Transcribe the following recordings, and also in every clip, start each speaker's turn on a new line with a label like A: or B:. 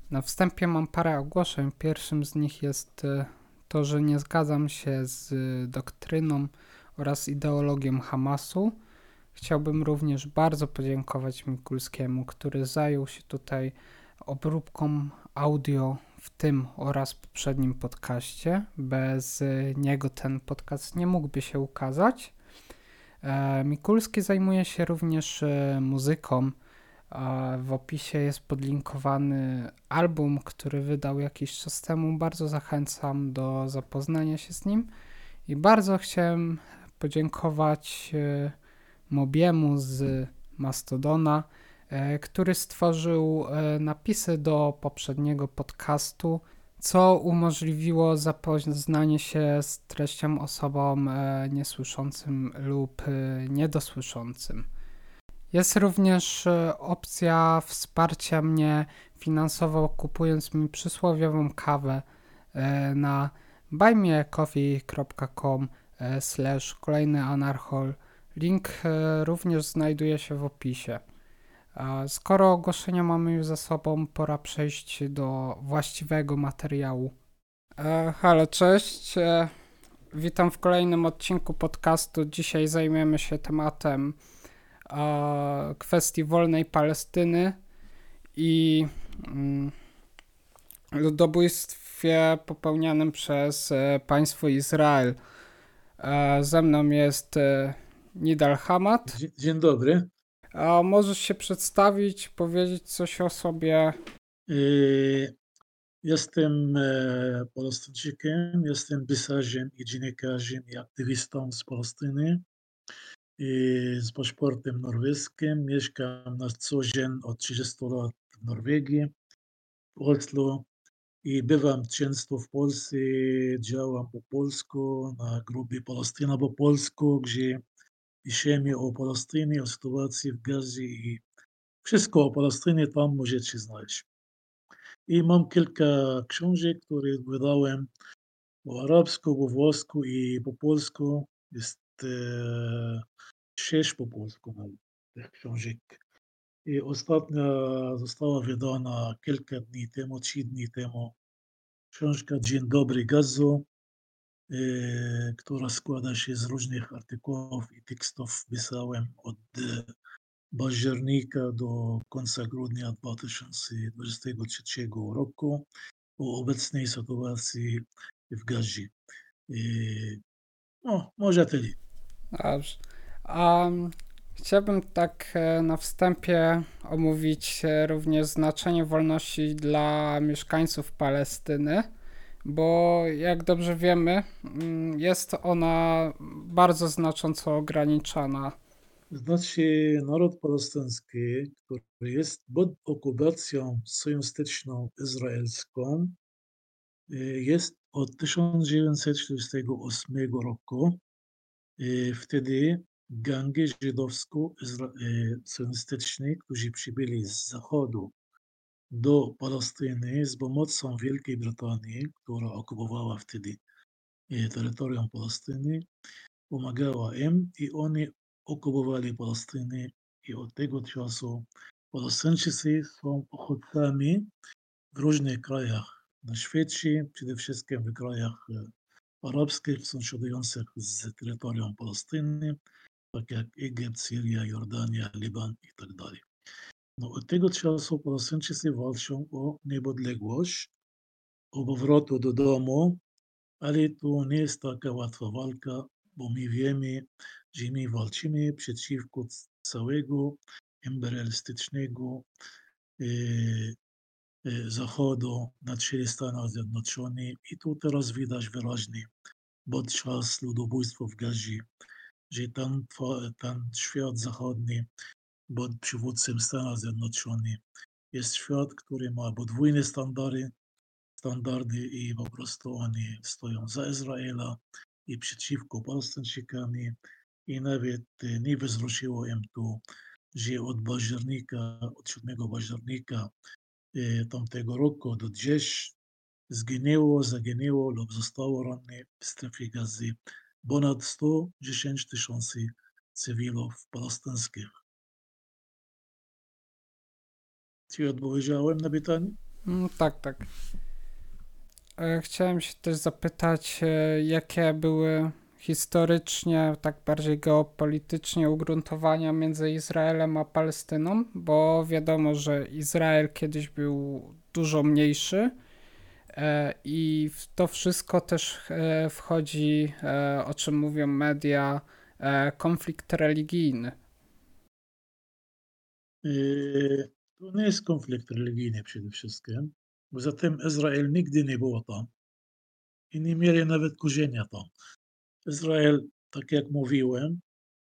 A: Na wstępie mam parę ogłoszeń. Pierwszym z nich jest to, że nie zgadzam się z doktryną oraz ideologią Hamasu. Chciałbym również bardzo podziękować Mikulskiemu, który zajął się tutaj obróbką audio w tym oraz poprzednim podcaście. Bez niego ten podcast nie mógłby się ukazać. Mikulski zajmuje się również muzyką. W opisie jest podlinkowany album, który wydał jakiś czas temu. Bardzo zachęcam do zapoznania się z nim. I bardzo chciałem podziękować Mobiemu z Mastodona, który stworzył napisy do poprzedniego podcastu, co umożliwiło zapoznanie się z treścią osobom niesłyszącym lub niedosłyszącym. Jest również opcja wsparcia mnie finansowo, kupując mi przysłowiową kawę na buymeacoffee.com/kolejny anarchol. Link również znajduje się w opisie. Skoro ogłoszenia mamy już za sobą, pora przejść do właściwego materiału. Halo, cześć. Witam w kolejnym odcinku podcastu. Dzisiaj zajmiemy się tematem kwestii wolnej Palestyny i ludobójstwie popełnianym przez państwo Izrael. Ze mną jest Nidal Hamad.
B: Dzień dobry.
A: Możesz się przedstawić, powiedzieć coś o sobie?
B: Jestem Palestyńczykiem, jestem pisarzem i dziennikarzem i aktywistą z Palestyny z paszportem norweskim. Mieszkam na co dzień od 30 lat w Norwegii, w Oslo i bywam często w Polsce. Działam po polsku na grupie Palestyna po polsku, gdzie piszemy o Palestynie, o sytuacji w Gazie i wszystko o Palestynie tam możecie znaleźć. I mam kilka książek, które wydałem po arabsku, po włosku i po polsku. Jest 6 po polsku nawet tych książek. I ostatnia została wydana kilka dni temu, 3 dni temu. Książka Dzień dobry Gazo, która składa się z różnych artykułów i tekstów. Pisałem od października do końca grudnia 2023 roku o obecnej sytuacji w Gazie. No, może tyle.
A: Dobrze. Chciałbym tak na wstępie omówić również znaczenie wolności dla mieszkańców Palestyny, bo jak dobrze wiemy, jest ona bardzo znacząco ograniczana.
B: Znaczy, naród palestyński, który jest pod okupacją sojuszniczą izraelską, jest od 1948 roku. Wtedy gangi żydowsko-sionistyczne, którzy przybyli z zachodu do Palestyny z pomocą Wielkiej Brytanii, która okupowała wtedy terytorium Palestyny, pomagała im i oni okupowali Palestynę i od tego czasu Palestyńczycy są uchodźcami w różnych krajach na świecie, przede wszystkim w krajach arabskich sąsiadujących z terytorium Palestyny, tak jak Egipt, Syria, Jordania, Liban i tak dalej. No, od tego czasu Palestyńczycy walczą o niepodległość, o powrotu do domu, ale to nie jest taka łatwa walka, bo my wiemy, że my walczymy przeciwko całego imperialistycznego Zachodu na czele Stanów Zjednoczonych i tu teraz widać wyraźnie podczas ludobójstwa w Gazie, że ten świat zachodni pod przywództwem Stanów Zjednoczonych jest świat, który ma podwójne standardy i po prostu oni stoją za Izraela i przeciwko Palestyńczykami i nawet nie wzruszyło im to, że od 7 października tamtego roku do dziś zaginęło lub zostało rannych w strefie Gazy ponad 110 tysięcy cywilów palestyńskich. Czy odpowiedziałem na pytanie?
A: Tak, tak. Chciałem się też zapytać, jakie były historycznie, tak bardziej geopolitycznie ugruntowania między Izraelem a Palestyną, bo wiadomo, że Izrael kiedyś był dużo mniejszy i w to wszystko też wchodzi, o czym mówią media, konflikt religijny.
B: To nie jest konflikt religijny przede wszystkim. Poza tym Izrael nigdy nie było tam i nie mieli nawet korzenia tam. Izrael, tak jak mówiłem,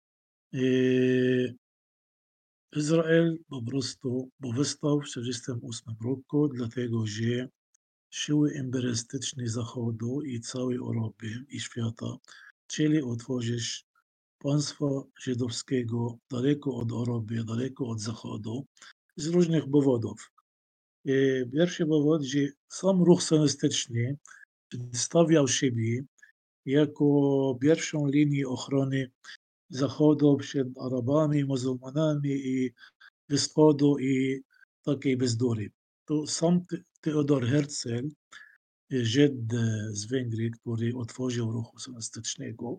B: Izrael po prostu powstał w 1948 roku, dlatego że siły imperialistyczne Zachodu i całej Europy i świata chcieli utworzyć państwo żydowskiego daleko od Europy, daleko od Zachodu z różnych powodów. Pierwszy powód, że sam ruch sionistyczny przedstawiał siebie jako pierwszą linię ochrony Zachodu przed Arabami, muzułmanami i Wschodu i takiej bzdury. To sam Theodor Herzl, Żyd z Węgier, który otworzył ruchu sionistycznego,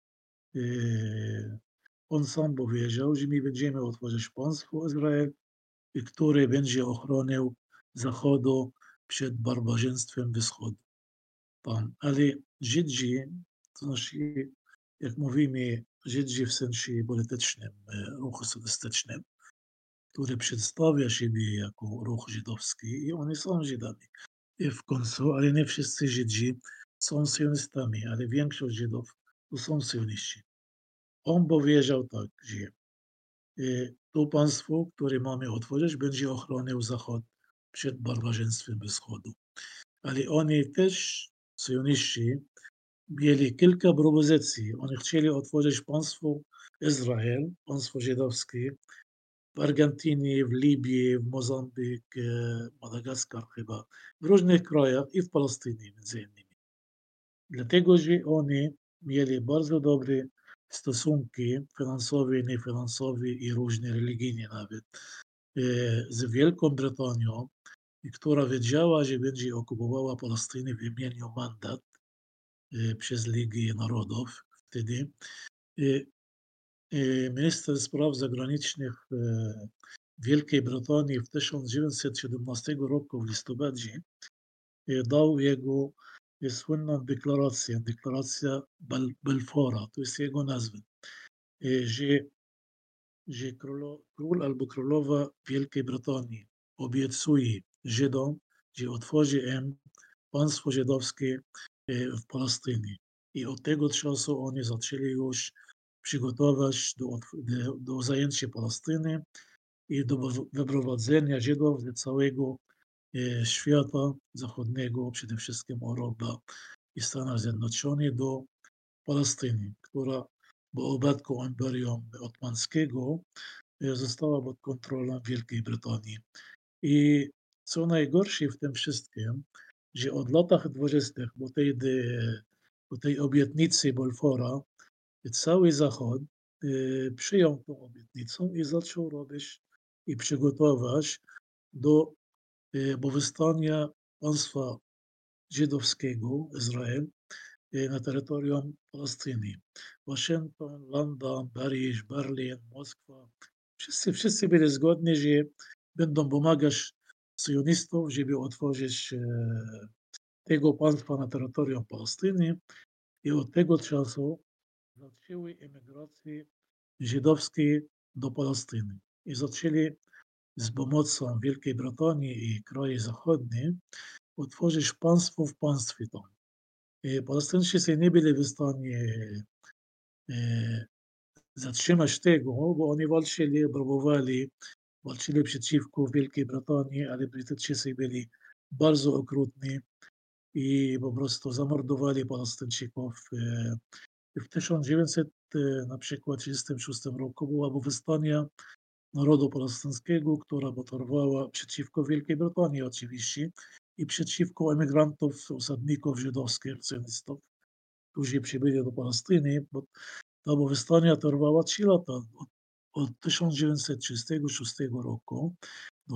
B: on sam powiedział, że my będziemy otworzyć państwo Izrael, które będzie ochronił Zachodu przed barbarzyństwem Wschodu. Pan. Ale Żydzi, to znaczy, jak mówimy, Żydzi w sensie politycznym, ruchu sionistycznym, który przedstawia siebie jako ruch żydowski i oni są Żydami. I w końcu, ale nie wszyscy Żydzi są sionistami, ale większość Żydów to są sioniści. On powiedział tak, że to państwo, które mamy otworzyć, będzie ochronił Zachód przed barbarzyństwem Wschodu. Ale oni też, sioniści, mieli kilka propozycji. Oni chcieli otworzyć państwo Izrael, państwo żydowskie, w Argentynie, w Libii, w Mozambik, Madagaskar chyba, w różnych krajach i w Palestynie między innymi. Dlatego, że oni mieli bardzo dobre stosunki finansowe, niefinansowe i różne religijne nawet z Wielką Brytanią, która wiedziała, że będzie okupowała Palestynę w imieniu mandat przez Ligę Narodów wtedy. Minister spraw zagranicznych Wielkiej Brytanii w 1917 roku w listopadzie dał jego słynną deklarację, deklaracja Balfoura, to jest jego nazwa, że, że król albo królowa Wielkiej Brytanii obiecuje Żydom, że otworzy im państwo żydowskie w Palestynie. I od tego czasu oni zaczęli już przygotować do zajęcia Palestyny i do wyprowadzenia Żydów z całego świata zachodniego, przede wszystkim Europa i Stanów Zjednoczonych, do Palestyny, która po upadku Imperium Ottomańskiego została pod kontrolą Wielkiej Brytanii. I co najgorsze w tym wszystkim, że od latach 20. po tej obietnicy Balfoura cały Zachód przyjął tą obietnicę i zaczął robić i przygotować do powstania państwa żydowskiego, Izrael, na terytorium Palestyny. Waszyngton, Londyn, Paryż, Berlin, Moskwa. Wszyscy byli zgodni, że będą pomagać sionistom, żeby otworzyć tego państwa na terytorium Palestyny i od tego czasu zaczęły emigracje żydowskie do Palestyny i zaczęli z pomocą Wielkiej Brytanii i krajów zachodnich utworzyć państwo w państwie tam. Palestyńczycy nie byli w stanie e, zatrzymać tego, bo oni walczyli, próbowali, walczyli przeciwko Wielkiej Brytanii, ale Brytyjczycy byli bardzo okrutni i po prostu zamordowali Palestyńczyków. W 1900 na przykład 1936 roku była powstania narodu palestyńskiego, która potorwała przeciwko Wielkiej Brytanii oczywiście i przeciwko emigrantów, osadników żydowskich, sionistów, którzy przybyli do Palestyny, bo ta powstania trwała 3 lata, od 1936 roku do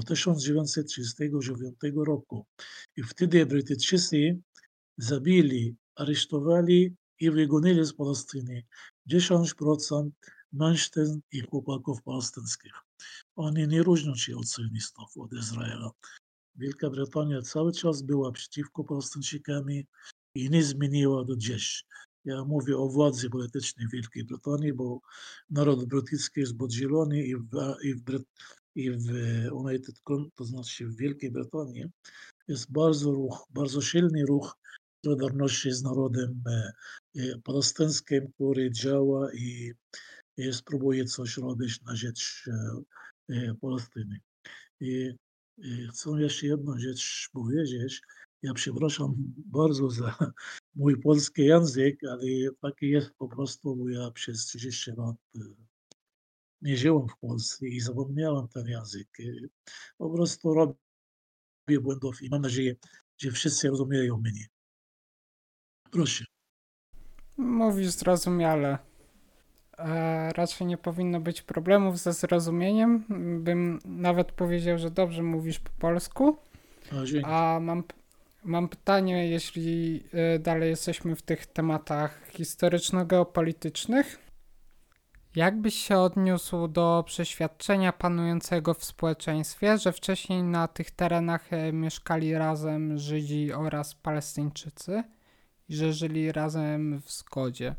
B: 1939 roku. I wtedy Brytyjczycy zabili, aresztowali i wygonili z Palestyny 10% mężczyzn i chłopaków palestyńskich. Oni nie różnią się od sionistów, od Izraela. Wielka Brytania cały czas była przeciwko Palestyńczykom i nie zmieniła do dziś. Ja mówię o władzy politycznej Wielkiej Brytanii, bo naród brytyjski jest podzielony i w United Kingdom, to znaczy w Wielkiej Brytanii, jest bardzo silny ruch solidarności z narodem palestyńskim, który działa i spróbuje coś robić na rzecz Palestyny. I, I chcę jeszcze jedną rzecz powiedzieć. Ja przepraszam bardzo za mój polski język, ale taki jest po prostu, bo ja przez 30 lat nie żyłem w Polsce i zapomniałem ten język. Po prostu robię błędów i mam nadzieję, że wszyscy rozumieją mnie. Proszę.
A: Mówisz zrozumiale. Raczej nie powinno być problemów ze zrozumieniem. Bym nawet powiedział, że dobrze mówisz po polsku.
B: A, dzięki.
A: A mam pytanie, jeśli dalej jesteśmy w tych tematach historyczno-geopolitycznych. Jak byś się odniósł do przeświadczenia panującego w społeczeństwie, że wcześniej na tych terenach mieszkali razem Żydzi oraz Palestyńczycy i że żyli razem w zgodzie?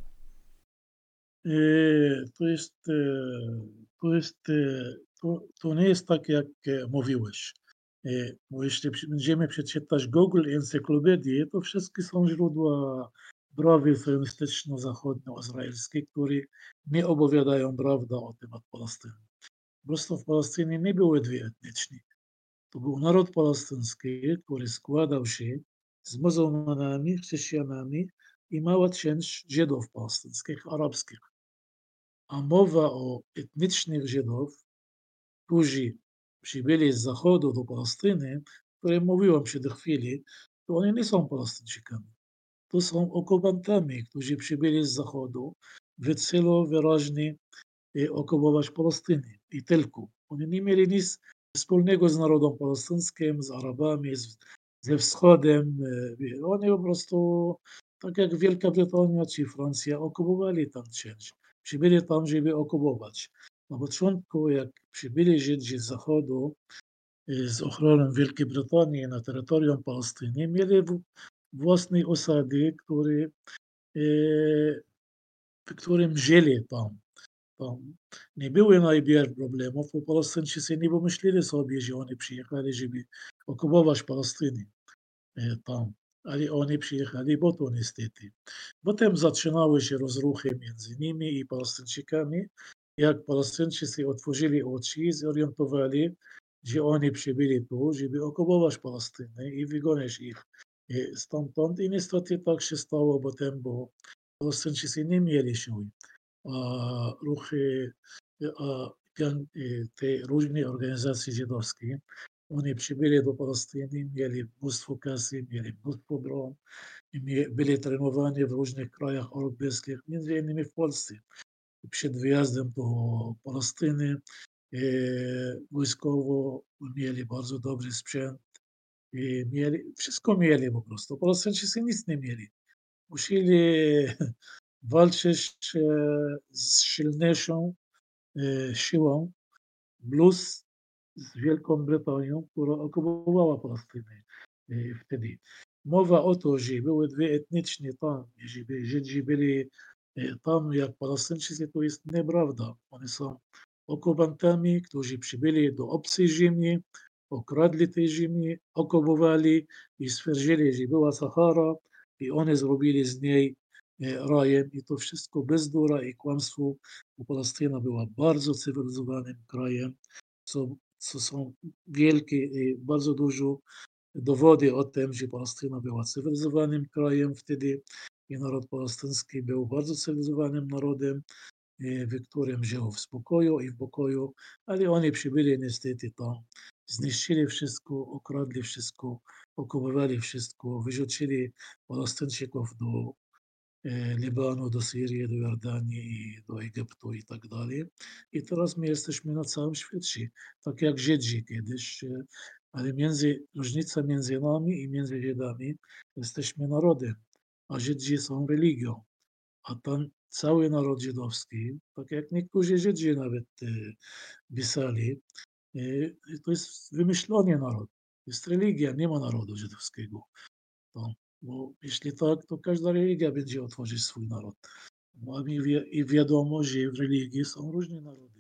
B: To jest, to jest, to nie jest tak, jak mówiłeś. Bo jeśli będziemy przeczytać Google Encyklopedię, to wszystkie są źródła prawy sionistyczno-zachodnioizraelskie, które nie opowiadają prawdę o temat Palestyny. Po prostu w Palestynie nie były dwie etniczni. To był naród palestyński, który składał się z muzułmanami, chrześcijanami i mała część Żydów palestyńskich, arabskich. A mowa o etnicznych Żydów, którzy przybyli z zachodu do Palestyny, o którym mówiłem przed chwilą, to oni nie są Palestyńczykami. To są okupantami, którzy przybyli z zachodu w celu wyraźnie okupować Palestynę i tylko. Oni nie mieli nic wspólnego z narodem palestyńskim, z Arabami, ze wschodem. Oni po prostu, tak jak Wielka Brytania czy Francja, okupowali tam część. Przybyli tam, żeby okupować. Na początku, jak przybyli Żydzi z zachodu z ochroną Wielkiej Brytanii na terytorium Palestyny, mieli własne osady, w którym żyli tam. Tam nie było najpierw problemów, bo Palestyńczycy nie pomyśleli sobie, że oni przyjechali, żeby okupować Palestynę tam, ale oni przyjechali po to niestety. Potem zaczynały się rozruchy między nimi i Palestyńczykami. Jak Palestyńczycy otworzyli oczy, zorientowali, że oni przybyli tu, żeby okupować Palestynę i wygonić ich stamtąd. I niestety tak się stało potem, bo Palestyńczycy nie mieli siły. Ruchy, te różne organizacje żydowskie, oni przybyli do Palestyny, mieli mnóstwo kasy, mieli mnóstwo bron, byli trenowani w różnych krajach europejskich, między innymi w Polsce. Przed wyjazdem do Palestyny wojskowo mieli bardzo dobry sprzęt, wszystko mieli po prostu. Palestyńczycy nic nie mieli. Musieli walczyć z silniejszą siłą plus z Wielką Brytanią, która okupowała Palestynę wtedy. Mowa o to, że były dwie etniczne tam, żeby Żydzi byli tam jak Palestyńczycy, to jest nieprawda. Oni są okupantami, którzy przybyli do obcej ziemi, okradli tej ziemi, okupowali i stwierdzili, że była Sahara i oni zrobili z niej rajem i to wszystko bezdura i kłamstwo, bo Palestyna była bardzo cywilizowanym krajem, co są wielkie i bardzo dużo dowody o tym, że Palestyna była cywilizowanym krajem wtedy i naród palestyński był bardzo cywilizowanym narodem, w którym żył w spokoju i w pokoju, ale oni przybyli niestety tam, zniszczyli wszystko, okradli wszystko, okupowali wszystko, wyrzucili Palestyńczyków do Libanu do Syrii, do Jordanii i do Egiptu i tak dalej. I teraz my jesteśmy na całym świecie, tak jak Żydzi kiedyś, ale różnica między nami i między Żydami, jesteśmy narodem, a Żydzi są religią, a tam cały naród żydowski, tak jak niektórzy Żydzi nawet pisali, e, to jest wymyślony naród, to jest religia, nie ma narodu żydowskiego. No, bo jeśli tak, to każda religia będzie otworzyć swój naród. No, i wiadomo, że w religii są różne narody.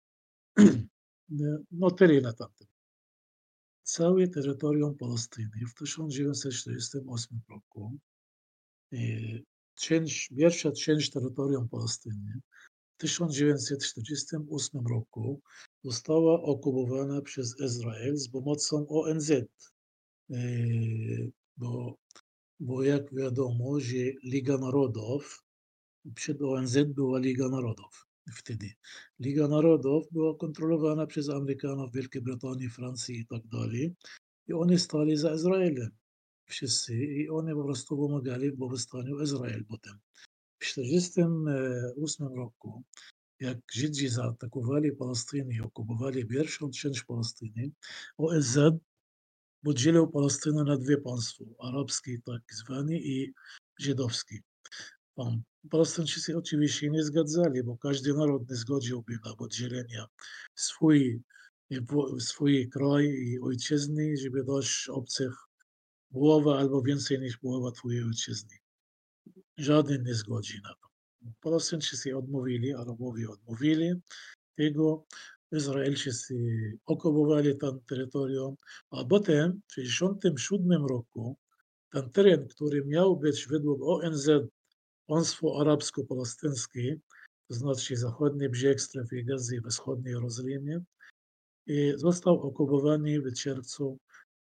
B: No tyle na tamtym. Całe terytorium Palestyny w 1948 roku, e, pierwsza część terytorium Palestyny w 1948 roku została okupowana przez Izrael z pomocą ONZ, e, bo, bo jak wiadomo, że Liga Narodów, przed ONZ była Liga Narodów wtedy. Liga Narodów była kontrolowana przez Amerykanów, Wielkiej Brytanii, Francji i tak dalej. I oni stali za Izraelem. Wszyscy. I oni po prostu pomagali w powstaniu Izrael potem. W 1948 roku, jak Żydzi zaatakowali Palestynę i okupowali pierwszą część Palestyny, ONZ podzielił Palestynę na dwie państwa, arabskie tak zwane i żydowskie. Palestyńczycy oczywiście nie zgadzali, bo każdy naród nie zgodziłby na podzielenie swój, swój kraj i ojczyzny, żeby dać obcych połowę albo więcej niż połowa twojej ojczyzny. Żaden nie zgodzi na to. Palestyńczycy odmówili, Arabowie odmówili tego. Izraelczycy okupowali tam terytorium, a potem w 1967 roku ten teren, który miał być według ONZ państwo arabsko-palestyńskie, to znaczy zachodni brzeg strefy Gazy w wschodniej Jerozolimie, został okupowany w czerwcu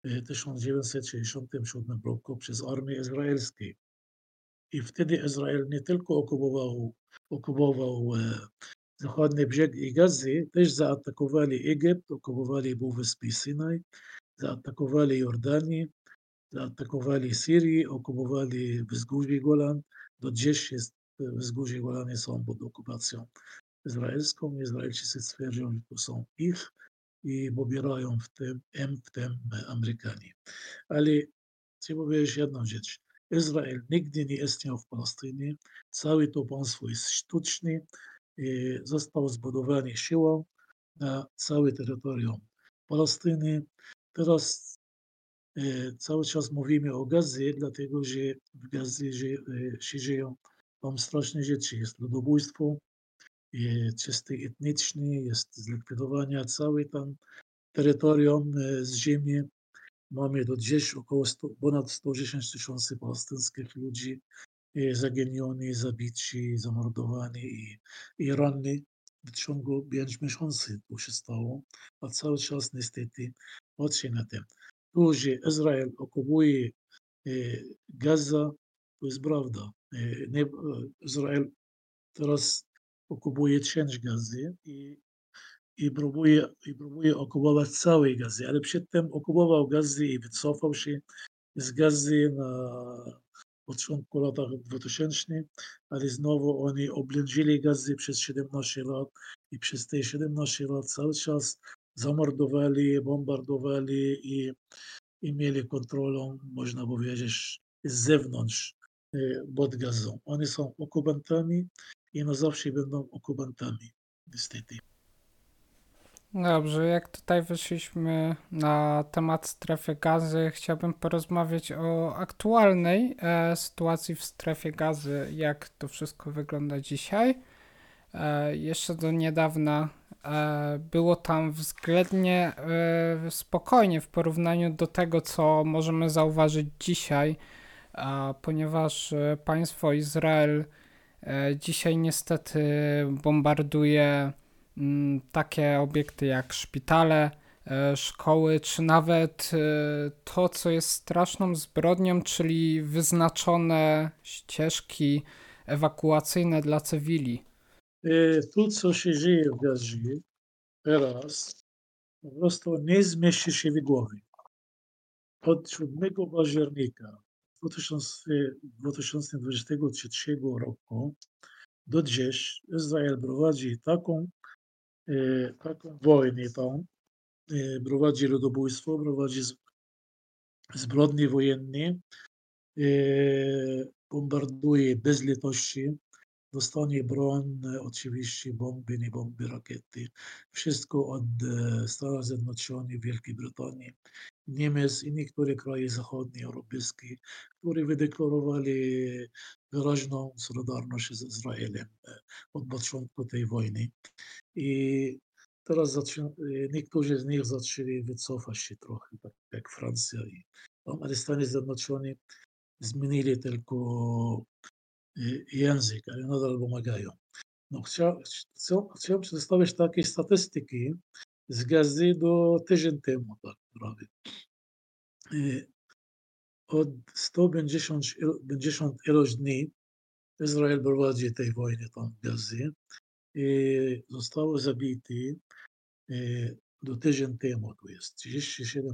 B: 1967 roku przez armię izraelską. I wtedy Izrael nie tylko okupował zachodni brzeg i Gazy, też zaatakowali Egipt, okupowali Półwyspy Synaj, zaatakowali Jordanię, zaatakowali Syrię, okupowali wzgórze Golan. Do dziś jest wzgórze Golany są pod okupacją izraelską. Izraelczycy stwierdzą, że to są ich i pobierają w tym Amerykanie. Ale chcę powiedzieć jedną rzecz. Izrael nigdy nie istniał w Palestynie. Całe to państwo jest sztuczne. Został zbudowany siłą na całe terytorium Palestyny. Teraz cały czas mówimy o Gazie, dlatego że w Gazie się dzieją tam straszne rzeczy. Jest ludobójstwo, czysty etniczny, jest zlikwidowanie całe tam terytorium z ziemi. Mamy do dziś około ponad 110 tysięcy palestyńskich ludzi zaginieni, zabici, zamordowani i ranni w ciągu 5 miesięcy to się stało, a cały czas niestety patrzę na tym. To, że Izrael okupuje Gaza, to jest prawda. Izrael teraz okupuje część Gazy i próbuje okupować całej Gazy, ale przedtem okupował Gazy i wycofał się z Gazy na początku lat 2000, ale znowu oni oblężyli Gazy przez 17 lat i przez te 17 lat cały czas zamordowali, bombardowali i mieli kontrolę, można powiedzieć, z zewnątrz pod Gazą. Oni są okupantami i na zawsze będą okupantami, niestety.
A: Dobrze, jak tutaj wyszliśmy na temat strefy gazy, chciałbym porozmawiać o aktualnej sytuacji w strefie gazy, jak to wszystko wygląda dzisiaj. Jeszcze do niedawna było tam względnie spokojnie w porównaniu do tego, co możemy zauważyć dzisiaj, ponieważ państwo Izrael dzisiaj niestety bombarduje takie obiekty jak szpitale, szkoły, czy nawet to, co jest straszną zbrodnią, czyli wyznaczone ścieżki ewakuacyjne dla cywili.
B: To, co się dzieje w Gazie teraz, po prostu nie zmieści się w głowie. Od 7 października 2023 roku do dziś Izrael prowadzi taką wojnę tam, prowadzi ludobójstwo, prowadzi zbrodnie wojenne, bombarduje bez litości, dostanie broń, oczywiście bomby, nie bomby, rakiety. Wszystko od Stanów Zjednoczonych, Wielkiej Brytanii, Niemiec i niektóre kraje zachodnie, europejskie, które wydeklarowali wyraźną solidarność z Izraelem od początku tej wojny. I teraz niektórzy z nich zaczęli wycofać się trochę, tak jak Francja ale Stany Zjednoczone zmienili tylko język, ale nadal pomagają. No, chciałem przedstawić takie statystyki z Gazy do tydzień temu, tak prawie. Od 150 ilość dni Izrael prowadzi tej wojny tam w Gazie i zostało zabite do tydzień temu, to jest 37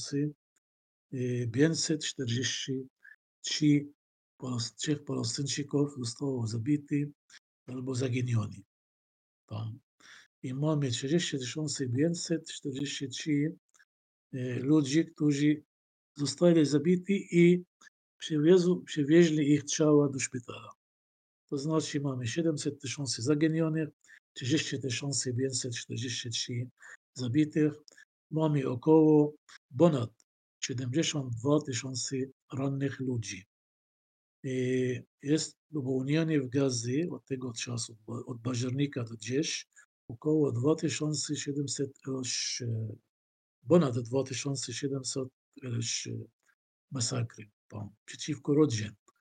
B: 543 trzech Palestyńczyków zostało zabitych albo zaginionych tam. I mamy 30 543 ludzi, którzy zostali zabici i przywieźli ich ciała do szpitala. To znaczy mamy 700 tysięcy zaginionych, 30 543 zabitych, mamy około ponad 72 tysiące rannych ludzi. Jest popełnione w Gazie od tego czasu, od października do dziś, około 2700 ponad 2700 masakry tam, przeciwko rodzinie.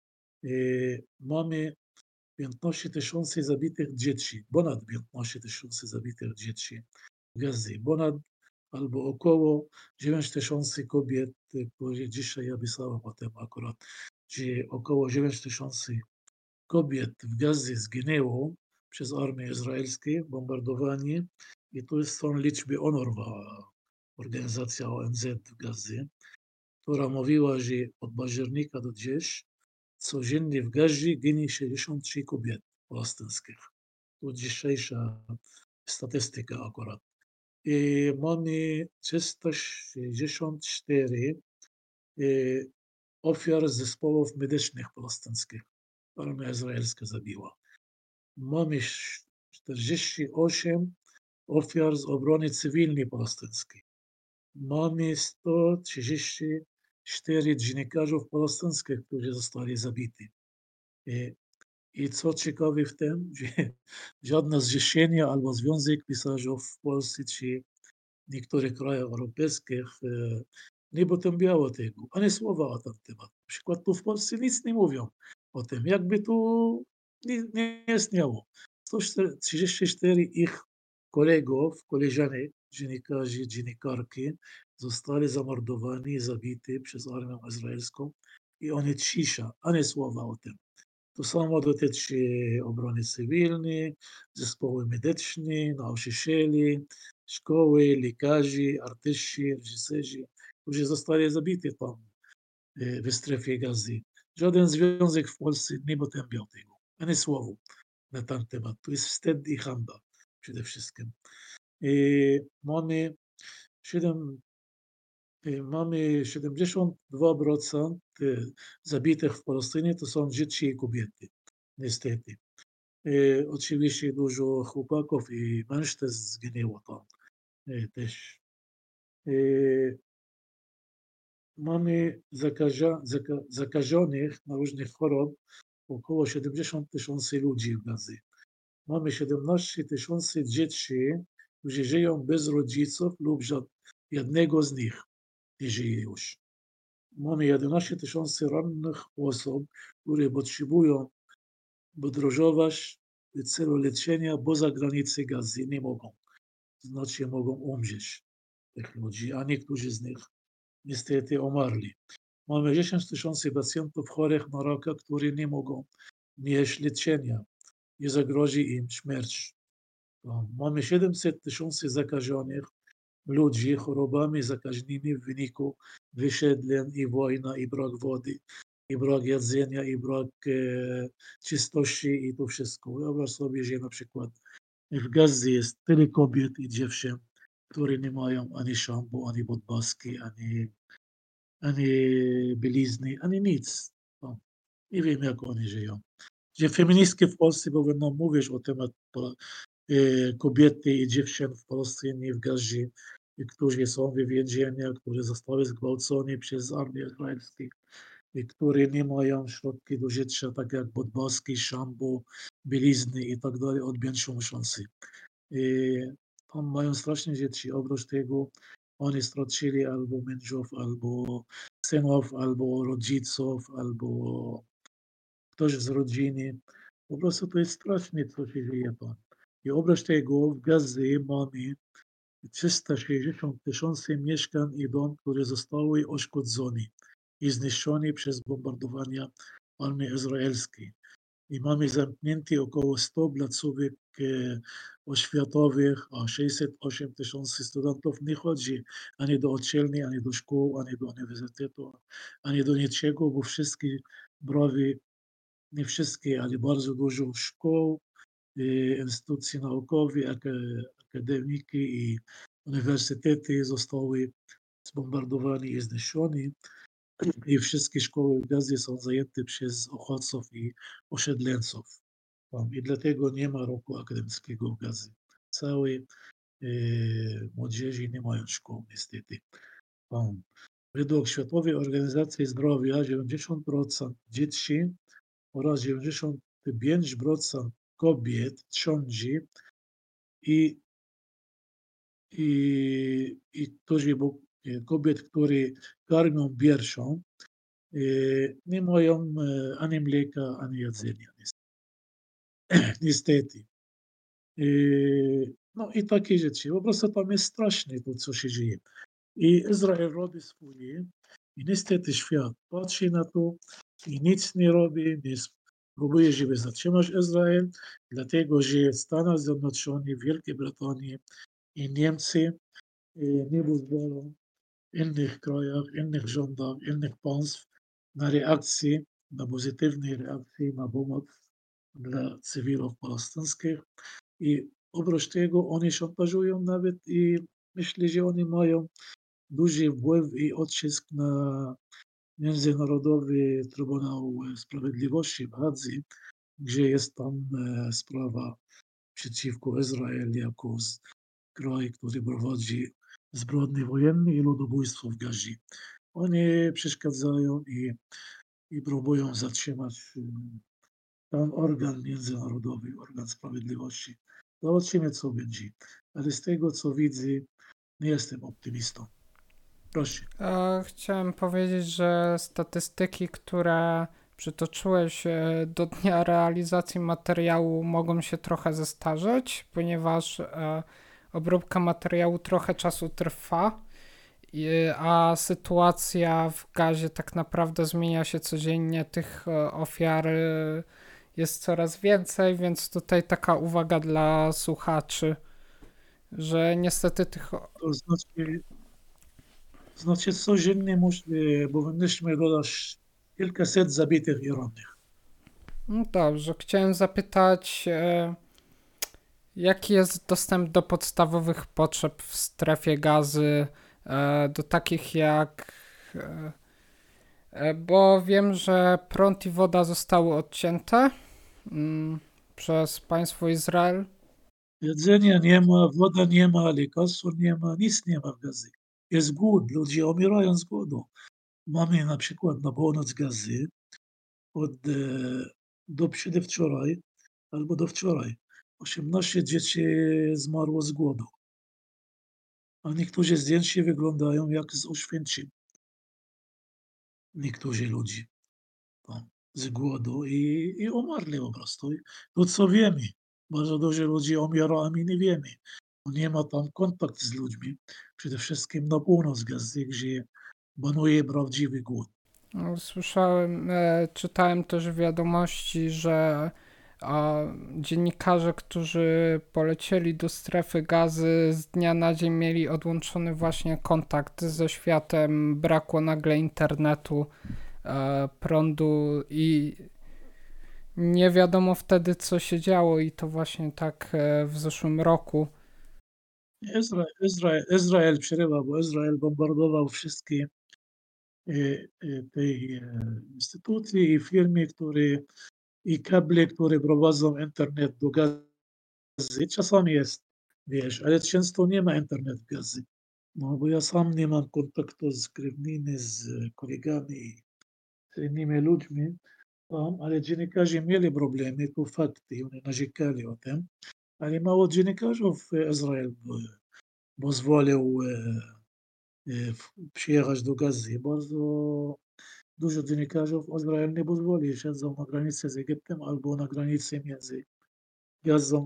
B: Mamy 15 tysięcy zabitych dzieci, ponad 15 tysięcy zabitych dzieci w Gazie, ponad albo około 9 tysięcy kobiet, które dzisiaj ja pisałem o tym akurat, że około 9 tysięcy kobiet w Gazie zginęło przez armię izraelską, bombardowanie i to są liczby UNRWA, organizacja ONZ w Gazie, która mówiła, że od października do dziś codziennie w Gazie ginie 63 kobiet palestyńskich. To dzisiejsza statystyka akurat. I mamy 364 ofiar z zespołów medycznych palestyńskich. Armia izraelska zabiła. Mamy 48 ofiar z obrony cywilnej palestyńskiej. Mamy 134 dziennikarzy palestyńskich, którzy zostali zabici. I co ciekawe w tym, że żadne zrzeszenie albo Związek Pisarzów w Polsce czy niektórych krajach europejskich nie potępiało tego, ani słowa o tym temat. Na przykład tu w Polsce nic nie mówią o tym, jakby tu nie istniało. 134 ich kolegów, koleżanek, dziennikarzy, dziennikarki zostali zamordowani, zabiti przez armię izraelską i oni cisza, ani słowa o tym. To samo dotyczy obrony cywilnej, zespoły medyczne, nauczycieli, szkoły, lekarzy, artyści, reżyserzy, którzy zostali zabici tam w strefie Gazy. Żaden związek w Polsce nie potępiał tego, ani słowo na ten temat. To jest wstyd i hańba przede wszystkim. Mamy 72% zabitych w Palestynie to są dzieci i kobiety, niestety. Oczywiście dużo chłopaków i mężczyzn zginęło tam też. Mamy zakażonych na różnych chorób około 70 tysięcy ludzi w Gazie. Mamy 17 tysięcy dzieci, którzy żyją bez rodziców lub jednego z nich nie żyje już. Mamy 11 tysięcy rannych osób, które potrzebują podróżować w celu leczenia poza granice Gazy. Nie mogą. Znaczy mogą umrzeć tych ludzi, a niektórzy z nich niestety umarli. Mamy 10 tysięcy pacjentów chorych na raka, którzy nie mogą mieć leczenia i zagrozi im śmierć. Mamy 700 tysięcy zakażonych ludzi chorobami zakaźnymi w wyniku wysiedleń i wojna i brak wody i brak jedzenia, i brak czystości i to wszystko. Wyobraź sobie, że na przykład w Gazie jest tyle kobiet i dziewczyn, które nie mają ani szambo, ani podpaski, ani bielizny, ani nic. No, nie wiem, jak oni żyją. Że feministki w Polsce powinno mówić o temat kobiety i dziewczyn w Palestynie, w Gazie, którzy są w więzieniach, którzy zostały zgwałcone przez armię izraelską i które nie mają środki do życia, tak jak podpaski, szambo, bielizny i tak dalej, od większą szansę. Tam mają straszne rzeczy. Oprócz tego oni stracili albo mężów, albo synów, albo rodziców, albo ktoś z rodziny. Po prostu to jest straszne, co się dzieje tam. I oprócz tego w Gazie mamy 360 tysięcy mieszkań i dom, które zostały uszkodzone i zniszczone przez bombardowania armii izraelskiej. I mamy zamknięte około 100 placówek oświatowych, a 608 tysięcy studentów nie chodzi ani do uczelni, ani do szkół, ani do uniwersytetu, ani do niczego, bo wszystkie prawie, nie wszystkie, ale bardzo dużo szkół, instytucji naukowych, akademiki i uniwersytety zostały zbombardowane i zniszczone. I wszystkie szkoły w Gazie są zajęte przez uchodźców i osiedleńców. I dlatego nie ma roku akademickiego w Gazie. Całej młodzieży nie mają szkół, niestety. Według Światowej Organizacji Zdrowia 90% dzieci oraz 95% kobiet ciąży i, kobiet, które karmią piersią, nie mają ani mleka, ani jedzenia. Niestety. No i takie rzeczy. Po prostu tam jest straszne to, co się dzieje. I Izrael robi swoje i niestety świat patrzy na to i nic nie robi, nie próbuje, żeby zatrzymać Izrael, dlatego że Stany Zjednoczone, Wielka Brytania i Niemcy nie pozwolą innych krajach, innych rządach, innych państw na reakcję, na pozytywne reakcje, na pomoc dla cywilów palestyńskich. I oprócz tego oni szantażują nawet i myślę, że oni mają duży wpływ i odcisk na Międzynarodowy Trybunał Sprawiedliwości w Hadze, gdzie jest tam sprawa przeciwko Izrael jako kraj, który prowadzi zbrodnie wojenne i ludobójstwo w Gazie. Oni przeszkadzają i próbują zatrzymać ten organ międzynarodowy, organ sprawiedliwości. Zobaczymy, co będzie. Ale z tego, co widzę, nie jestem optymistą. Proszę.
A: Chciałem powiedzieć, że statystyki, które przytoczyłeś do dnia realizacji materiału, mogą się trochę zestarzeć, ponieważ obróbka materiału trochę czasu trwa, a sytuacja w Gazie tak naprawdę zmienia się codziennie. Tych ofiar jest coraz więcej, więc tutaj taka uwaga dla słuchaczy, że niestety tych...
B: To znaczy codziennie powinniśmy dodać kilkaset zabitych i rannych.
A: No dobrze, chciałem zapytać, jaki jest dostęp do podstawowych potrzeb w strefie Gazy, do takich jak... Bo wiem, że prąd i woda zostały odcięte przez państwo Izrael.
B: Jedzenia nie ma, woda nie ma, lekarstw nie ma, nic nie ma w Gazie. Jest głód, ludzie umierają z głodu. Mamy na przykład na północ Gazy do przedwczoraj albo do wczoraj 18 dzieci zmarło z głodu. A niektórzy zdjęcia wyglądają jak z Oświęcim. Niektórzy ludzie z głodu i umarli po prostu. To co wiemy, bardzo dużo ludzi umiera, a my nie wiemy. Bo nie ma tam kontakt z ludźmi. Przede wszystkim na północ Gazy, gdzie panuje prawdziwy głód.
A: Słyszałem, czytałem też wiadomości, że dziennikarze, którzy polecieli do strefy Gazy, z dnia na dzień mieli odłączony właśnie kontakt ze światem, brakło nagle internetu, prądu i nie wiadomo wtedy, co się działo, i to właśnie tak w zeszłym roku.
B: Izrael przerywa, bo Izrael bombardował wszystkie tej instytucje i firmy, i kable, które prowadzą internet do Gazy. Czasami jest, wiesz, ale często nie ma internet w Gazy. No bo ja sam nie mam kontaktu z krewnymi, z kolegami i z innymi ludźmi tam, ale dziennikarze mieli problemy, to fakty, oni narzekali o tym, ale mało dziennikarzy Izrael pozwolił przyjechać do Gazy. Bardzo dużo dziennikarzy Izrael nie pozwoli, siedzą na granicy z Egiptem albo na granicy między Gazą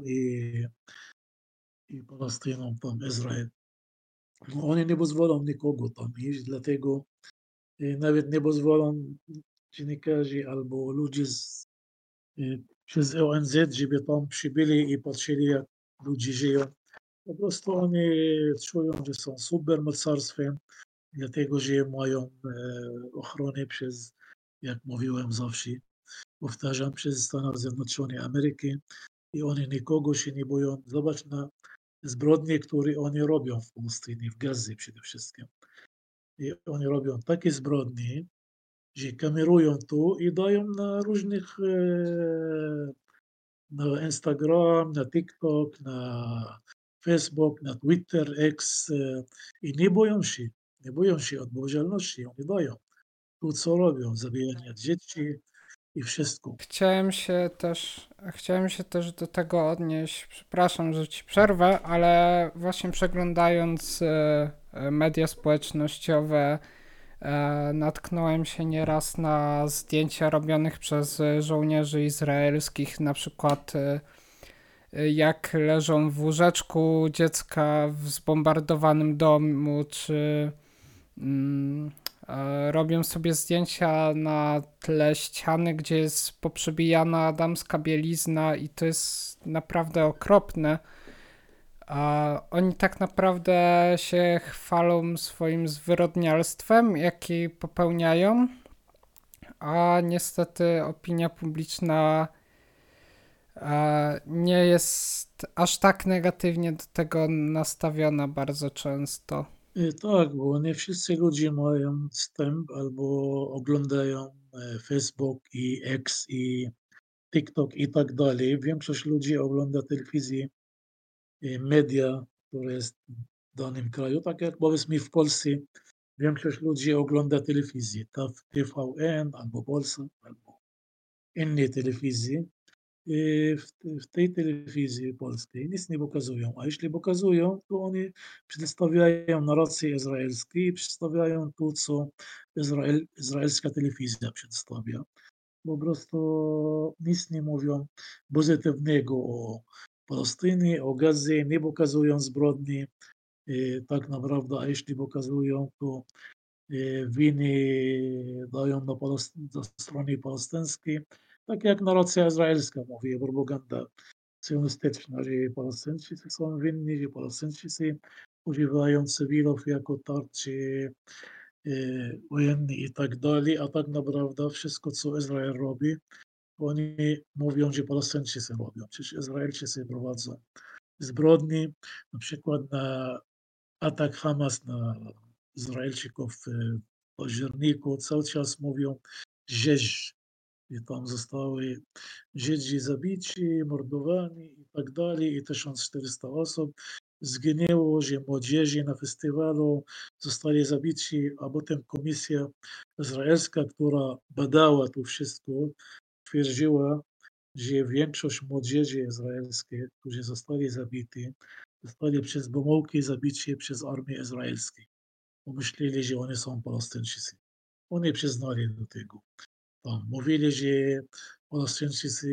B: i Palestyną, tam Izrael. No, oni nie pozwolą nikogo tam iść, dlatego nawet nie pozwolą dziennikarzy albo ludzie przez ONZ, żeby tam przybyli i patrzyli, jak ludzie żyją. Po prostu oni czują, że są super mocarstwem, dlatego że mają ochronę przez, jak mówiłem zawsze, powtarzam, przez Stany Zjednoczone Ameryki i oni nikogo się nie boją. Zobacz na zbrodnie, które oni robią w Palestynie, w Gazie przede wszystkim. I oni robią takie zbrodnie, że kamerują tu i dają na różnych, na Instagram, na TikTok, na Facebook, na Twitter, X i nie boją się odpowiedzialności, oni dają. Tu co robią, zabijanie dzieci i wszystko.
A: Chciałem się też do tego odnieść. Przepraszam, że ci przerwę, ale właśnie przeglądając media społecznościowe, natknąłem się nieraz na zdjęcia robionych przez żołnierzy izraelskich, na przykład jak leżą w łóżeczku dziecka w zbombardowanym domu, czy mm, robią sobie zdjęcia na tle ściany, gdzie jest poprzebijana damska bielizna, i to jest naprawdę okropne. A oni tak naprawdę się chwalą swoim zwyrodnialstwem, jaki popełniają, a niestety opinia publiczna nie jest aż tak negatywnie do tego nastawiona bardzo często.
B: Tak, bo nie wszyscy ludzie mają wstęp albo oglądają Facebook i X i TikTok i tak dalej. Większość ludzi ogląda telewizję, media, które jest w danym kraju. Tak jak powiedzmy w Polsce, większość ludzi ogląda telewizję, TVN albo Polsat, albo inne telewizje. W tej telewizji polskiej nic nie pokazują, a jeśli pokazują, to oni przedstawiają narrację izraelską i przedstawiają to, co izraelska telewizja przedstawia. Po prostu nic nie mówią pozytywnego o Palestynie, o Gazie, nie pokazują zbrodni tak naprawdę, a jeśli pokazują, to winy dają do strony palestyńskiej, tak jak narracja izraelska mówi, propaganda sionistyczna, że Palestyńczycy są winni, że Palestyńczycy używają cywilów jako tarczy wojennej i tak dalej, a tak naprawdę wszystko, co Izrael robi, oni mówią, że Palestyńczycy robią. Przecież Izraelczycy prowadzą zbrodnie, na przykład na atak Hamas na Izraelczyków w październiku, cały czas mówią Żydzi. I tam zostały Żydzi zabici, mordowani i tak dalej. I 1400 osób zginęło, że młodzieży na festiwalu zostali zabici, a potem komisja izraelska, która badała to wszystko, twierdziła, że większość młodzieży izraelskiej, którzy zostali zabici, zostali przez pomyłki zabici przez armię izraelską. Pomyśleli, że oni są Palestyńczycy. Oni przyznali do tego. Tam mówili, że Palestyńczycy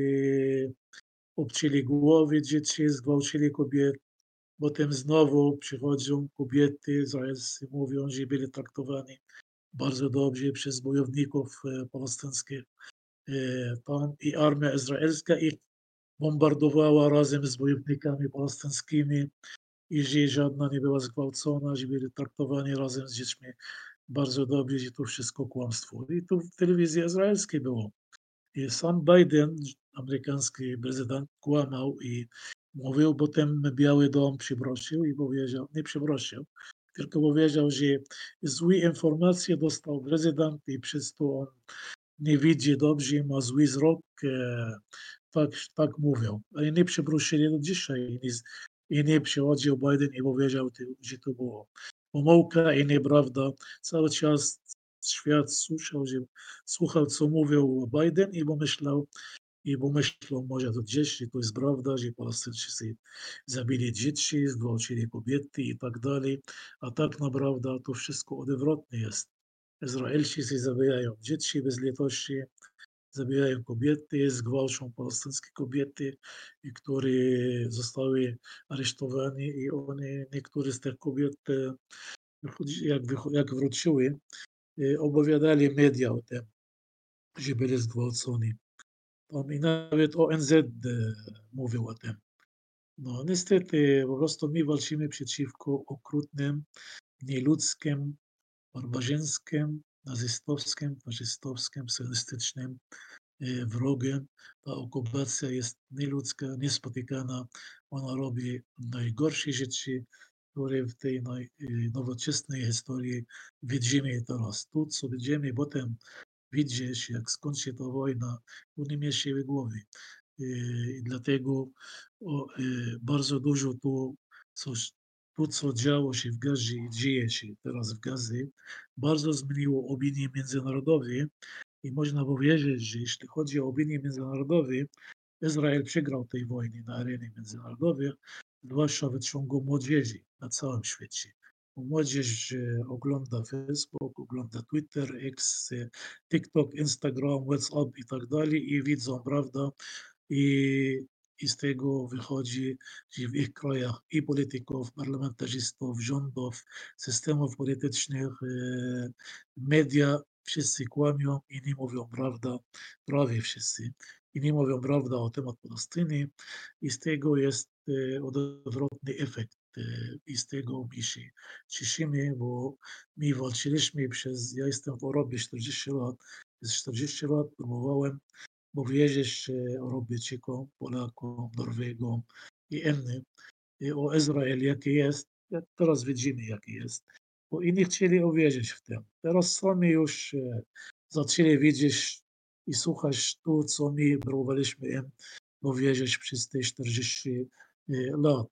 B: obcięli głowy dzieci, zgwałcili kobiet. Potem znowu przychodzą kobiety izraelscy, mówią, że byli traktowani bardzo dobrze przez bojowników palestyńskich. Tam i armia izraelska ich bombardowała razem z bojownikami palestyńskimi i że żadna nie była zgwałcona, że byli traktowani razem z dziećmi bardzo dobrze, że to wszystko kłamstwo. I to w telewizji izraelskiej było. I sam Biden, amerykański prezydent, kłamał i mówił, potem Biały Dom przeprosił i powiedział, nie przeprosił, tylko powiedział, że złe informacje dostał prezydent i przez to on nie widzi dobrze, ma zły wzrok. Tak mówią. Ale nie przeprosili do dzisiaj i nie przychodził Biden i powiedział, że to było pomyłka i nieprawda. Cały czas świat słuchał, co mówił Biden i pomyślał może to gdzieś, że to jest prawda, że Palestyńczycy zabili dzieci, zgwałcili kobiety i tak dalej, a tak naprawdę to wszystko odwrotnie jest. Izraelczycy zabijają dzieci bez litości, zabijają kobiety, zgwałcą palestyńskie kobiety, które zostały aresztowane i niektóre z tych kobiet, jak wróciły, opowiadali media o tym, że byli zgwałcone. I nawet ONZ mówił o tym. No niestety po prostu my walczymy przeciwko okrutnym, nieludzkim, barbarzyńskim, nazistowskim, faszystowskim, sionistycznym wrogiem. Ta okupacja jest nieludzka, niespotykana. Ona robi najgorsze rzeczy, które w tej nowoczesnej historii widzimy teraz. Tu, co widzimy potem, widzieć, jak skończy ta wojna, to nie mieści w głowie. I dlatego bardzo dużo co działo się w Gazie i dzieje się teraz w Gazie, bardzo zmieniło opinię międzynarodową i można powiedzieć, że jeśli chodzi o opinię międzynarodową, Izrael przegrał tej wojny na arenie międzynarodowej, zwłaszcza w ciągu młodzieży na całym świecie. Bo młodzież ogląda Facebook, ogląda Twitter, X, TikTok, Instagram, WhatsApp i tak dalej i widzą, prawda, i, i z tego wychodzi, że w ich krajach i polityków, parlamentarzystów, rządów, systemów politycznych, media, wszyscy kłamią i nie mówią prawda, prawie wszyscy, i nie mówią prawda o temat Palestyny i z tego jest odwrotny efekt. I z tego my się cieszymy, bo my walczyliśmy ja jestem w Europie 40 lat, przez 40 lat próbowałem powiedzieć Europejczykom, Polakom, Norwegom i innym o Izrael, jaki jest. Teraz widzimy, jaki jest. Bo inni chcieli uwierzyć w tym. Teraz sami już zaczęli widzieć i słuchać to, co my próbowaliśmy im powiedzieć przez te 40 lat.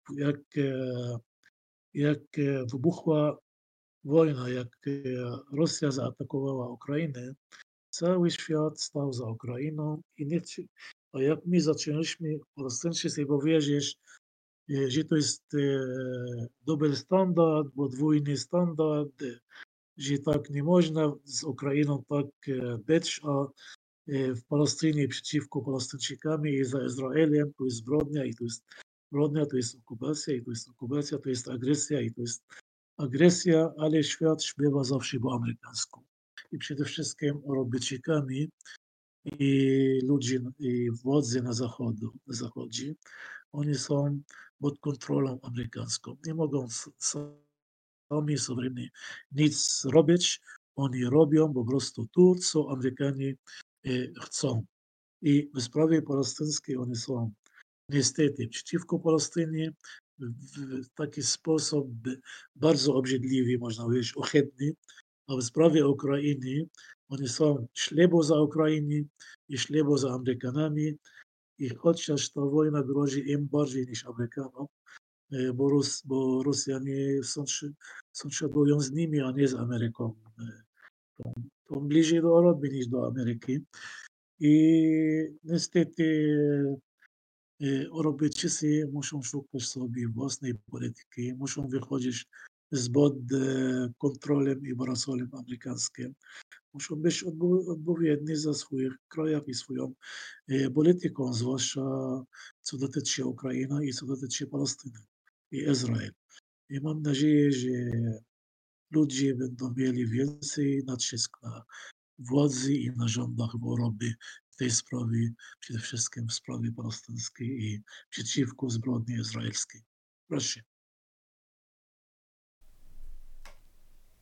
B: Jak wybuchła wojna, jak Rosja zaatakowała Ukrainę, cały świat stał za Ukrainą i nie chci... A jak my zaczęliśmy Palestyńczycy powiedzieć, że to jest double standard, podwójny standard, że tak nie można z Ukrainą tak być, a w Palestynie przeciwko Palestyńczykami i za Izraelem to jest zbrodnia i to jest zbrodnia, to jest okupacja i to jest okupacja, to jest agresja i to jest agresja, ale świat śpiewa zawsze po amerykańsku. I przede wszystkim Europejczykami i ludzie, i władze na zachodzie, oni są pod kontrolą amerykańską. Nie mogą sami suwerennie nic robić. Oni robią po prostu to, co Amerykanie chcą. I w sprawie palestyńskiej oni są niestety przeciwko Palestynie w taki sposób bardzo obrzydliwy, można powiedzieć, ohydny, a w sprawie Ukrainy oni są ślepo za Ukrainą i ślepo za Amerykanami i chociaż ta wojna grozi im bardziej niż Amerykanom, bo Rosjanie sąsiadują z nimi, a nie z Ameryką. To bliżej do Europy niż do Ameryki. I niestety Europejczycy muszą szukać sobie własnej polityki, muszą wychodzić spod kontrolą i parasolem amerykańskim. Muszą być odpowiedni za swoich krajach i swoją polityką, zwłaszcza co dotyczy Ukrainy i co dotyczy Palestyny i Izrael. I mam nadzieję, że ludzie będą mieli więcej nacisk na władzy i na rządach w Europie w tej sprawie, przede wszystkim w sprawie palestyńskiej i przeciwko zbrodni izraelskiej. Proszę.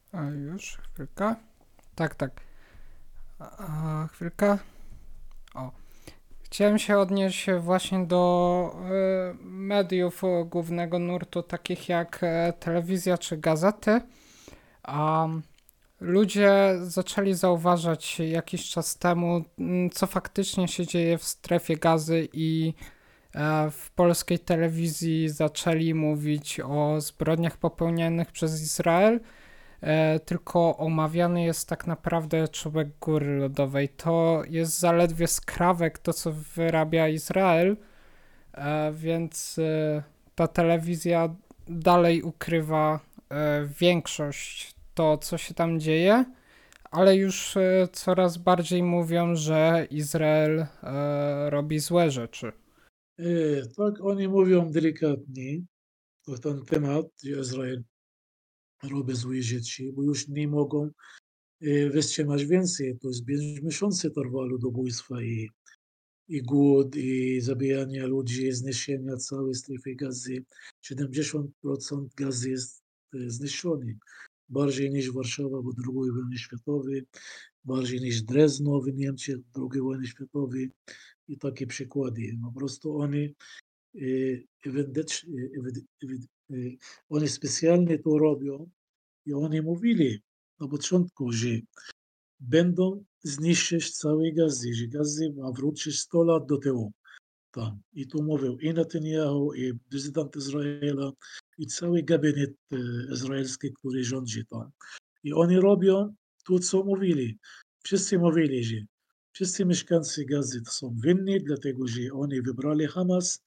A: A już, chwilka. Tak, tak. Chwilka. O. Chciałem się odnieść właśnie do mediów głównego nurtu, takich jak telewizja czy gazety. A ludzie zaczęli zauważać jakiś czas temu, co faktycznie się dzieje w strefie Gazy i w polskiej telewizji zaczęli mówić o zbrodniach popełnianych przez Izrael, tylko omawiany jest tak naprawdę czubek góry lodowej. To jest zaledwie skrawek to, co wyrabia Izrael, więc ta telewizja dalej ukrywa większość to, co się tam dzieje, ale już coraz bardziej mówią, że Izrael robi złe rzeczy.
B: Tak oni mówią delikatnie na ten temat, że Izrael robi złe rzeczy, bo już nie mogą wytrzymać więcej. To jest 5 miesięcy trwało ludobójstwa i głód, i zabijania ludzi, zniszczenia całej strefy Gazy. 70% Gazy jest zniszczony. Bardziej niż Warszawa po II wojnie światowej, bardziej niż Drezno w Niemczech w II wojnie światowej i takie przykłady. Po prostu oni oni specjalnie to robią i oni mówili na początku, że będą zniszczyć całe Gazy, że Gazy ma wrócić 100 lat do tyłu tam. I tu mówił i Netanyahu, i prezydent Izraela, i cały gabinet izraelski, który rządzi tam. I oni robią to, co mówili. Wszyscy mówili, że wszyscy mieszkańcy Gazy to są winni, dlatego że oni wybrali Hamas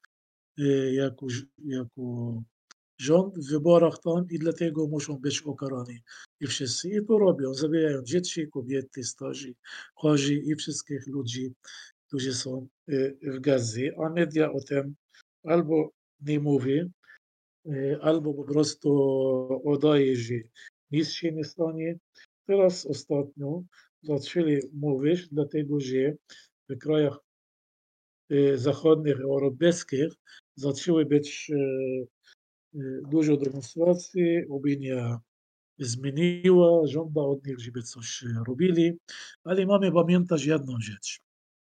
B: jako rząd w wyborach tam i dlatego muszą być ukarani. I wszyscy i to robią. Zabijają dzieci, kobiety, starzy, chorzy i wszystkich ludzi, którzy są w Gazie. A media o tym albo nie mówi, albo po prostu udaje, że nic się nie stanie. Teraz ostatnio zaczęli mówić, dlatego że w krajach zachodnich, europejskich zaczęły być dużo demonstracji, opinia zmieniła, żąda od nich, żeby coś robili, ale mamy pamiętać jedną rzecz.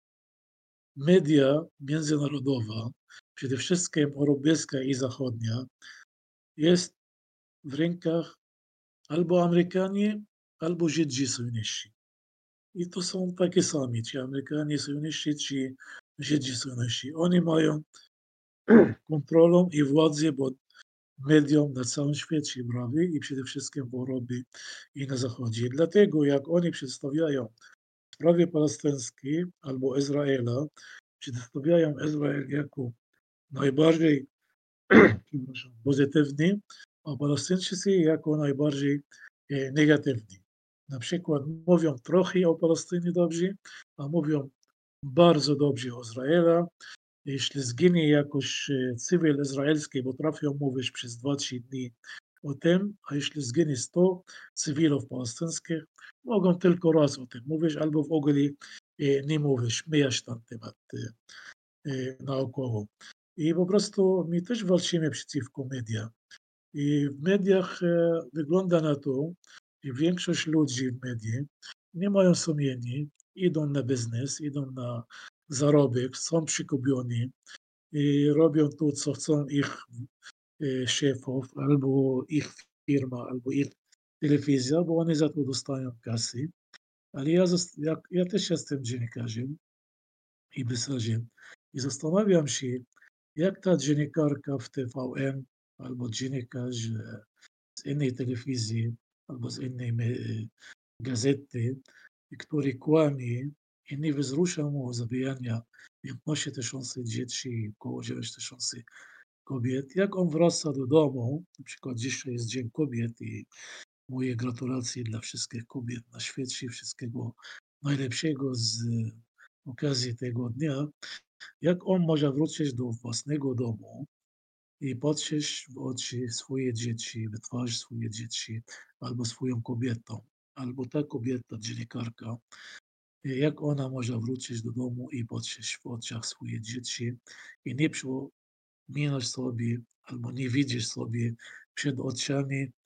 B: Media międzynarodowa, przede wszystkim europejska i zachodnia, jest w rękach albo Amerykanie, albo Żydzi syjoniści. I to są takie sami, czy Amerykanie syjoniści, czy Żydzi syjoniści. Oni mają kontrolę i władzę pod mediom na całym świecie prawie i przede wszystkim w Europie i na Zachodzie. Dlatego jak oni przedstawiają sprawy palestyńskie albo Izraela, przedstawiają Izrael jako najbardziej pozytywny, a Palestyńczycy jako najbardziej negatywny. Na przykład mówią trochę o Palestynie dobrze, a mówią bardzo dobrze o Izraela. Jeśli zginie jakoś cywil izraelski, potrafią mówić przez 2-3 dni o tym, a jeśli zginie 100 cywilów palestyńskich, mogą tylko raz o tym mówić, albo w ogóle nie mówić, mijać ten temat naokoło. I po prostu my też walczymy przeciwko mediom. I w mediach wygląda na to, że większość ludzi w mediach nie mają sumienia, idą na biznes, idą na zarobek, są przykupieni i robią to, co chcą ich szefów, albo ich firma, albo ich telewizja, bo oni za to dostają kasy. Ale ja też jestem dziennikarzem i pisarzem i zastanawiam się, jak ta dziennikarka w TVN albo dziennikarz z innej telewizji albo z innej gazety, który kłamie i nie wzrusza mu zabijania 15 tysięcy dzieci, około 9 tysięcy kobiet. Jak on wraca do domu, na przykład dzisiaj jest Dzień Kobiet i moje gratulacje dla wszystkich kobiet na świecie, wszystkiego najlepszego z okazji tego dnia. Jak on może wrócić do własnego domu i patrzeć w oczy swoje dzieci, w twarz swoje dzieci, albo swoją kobietą, albo ta kobieta, dziennikarka, jak ona może wrócić do domu i patrzeć w oczach swoje dzieci i nie przypominać sobie, albo nie widzieć sobie przed oczami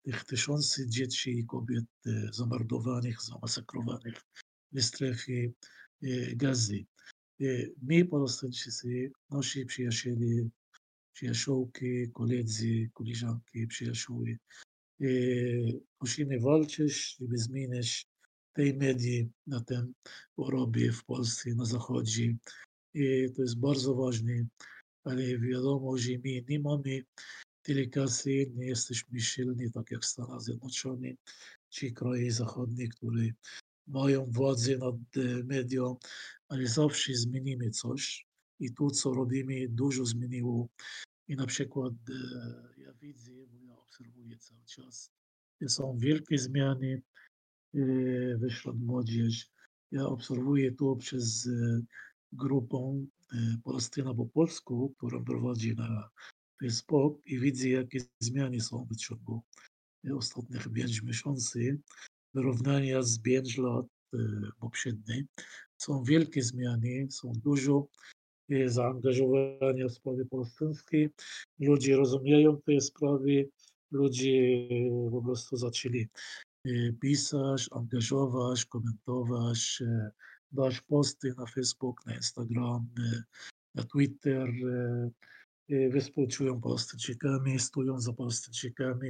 B: tych tysięcy dzieci i kobiet zamordowanych, zamasakrowanych w strefie Gazy. My, Palestyńczycy, nasi przyjaciele, przyjaciółki, koledzy, koleżanki, przyjacióły, musimy walczyć, żeby zmienić te medii na tym chorobie w Polsce, na Zachodzie. I to jest bardzo ważne, ale wiadomo, że my nie mamy tyle kasy, nie jesteśmy silni, tak jak Stany Zjednoczone czy kraje zachodnie, które mają władzę nad medią, ale zawsze zmienimy coś. I to, co robimy, dużo zmieniło. I na przykład ja widzę, bo ja obserwuję cały czas, że są wielkie zmiany wśród młodzieży. Ja obserwuję to przez grupę Palestyna po polsku, którą prowadzi na Facebook i widzę, jakie zmiany są w ciągu ostatnich 5 miesięcy. Wyrównania z 5 lat poprzednich. Są wielkie zmiany, są dużo zaangażowania w sprawy palestyńskie. Ludzie rozumieją te sprawy, ludzie po prostu zaczęli pisać, angażować, komentować, dać posty na Facebook, na Instagram, na Twitter, współczują Palestyńczykami, stoją za Palestyńczykami,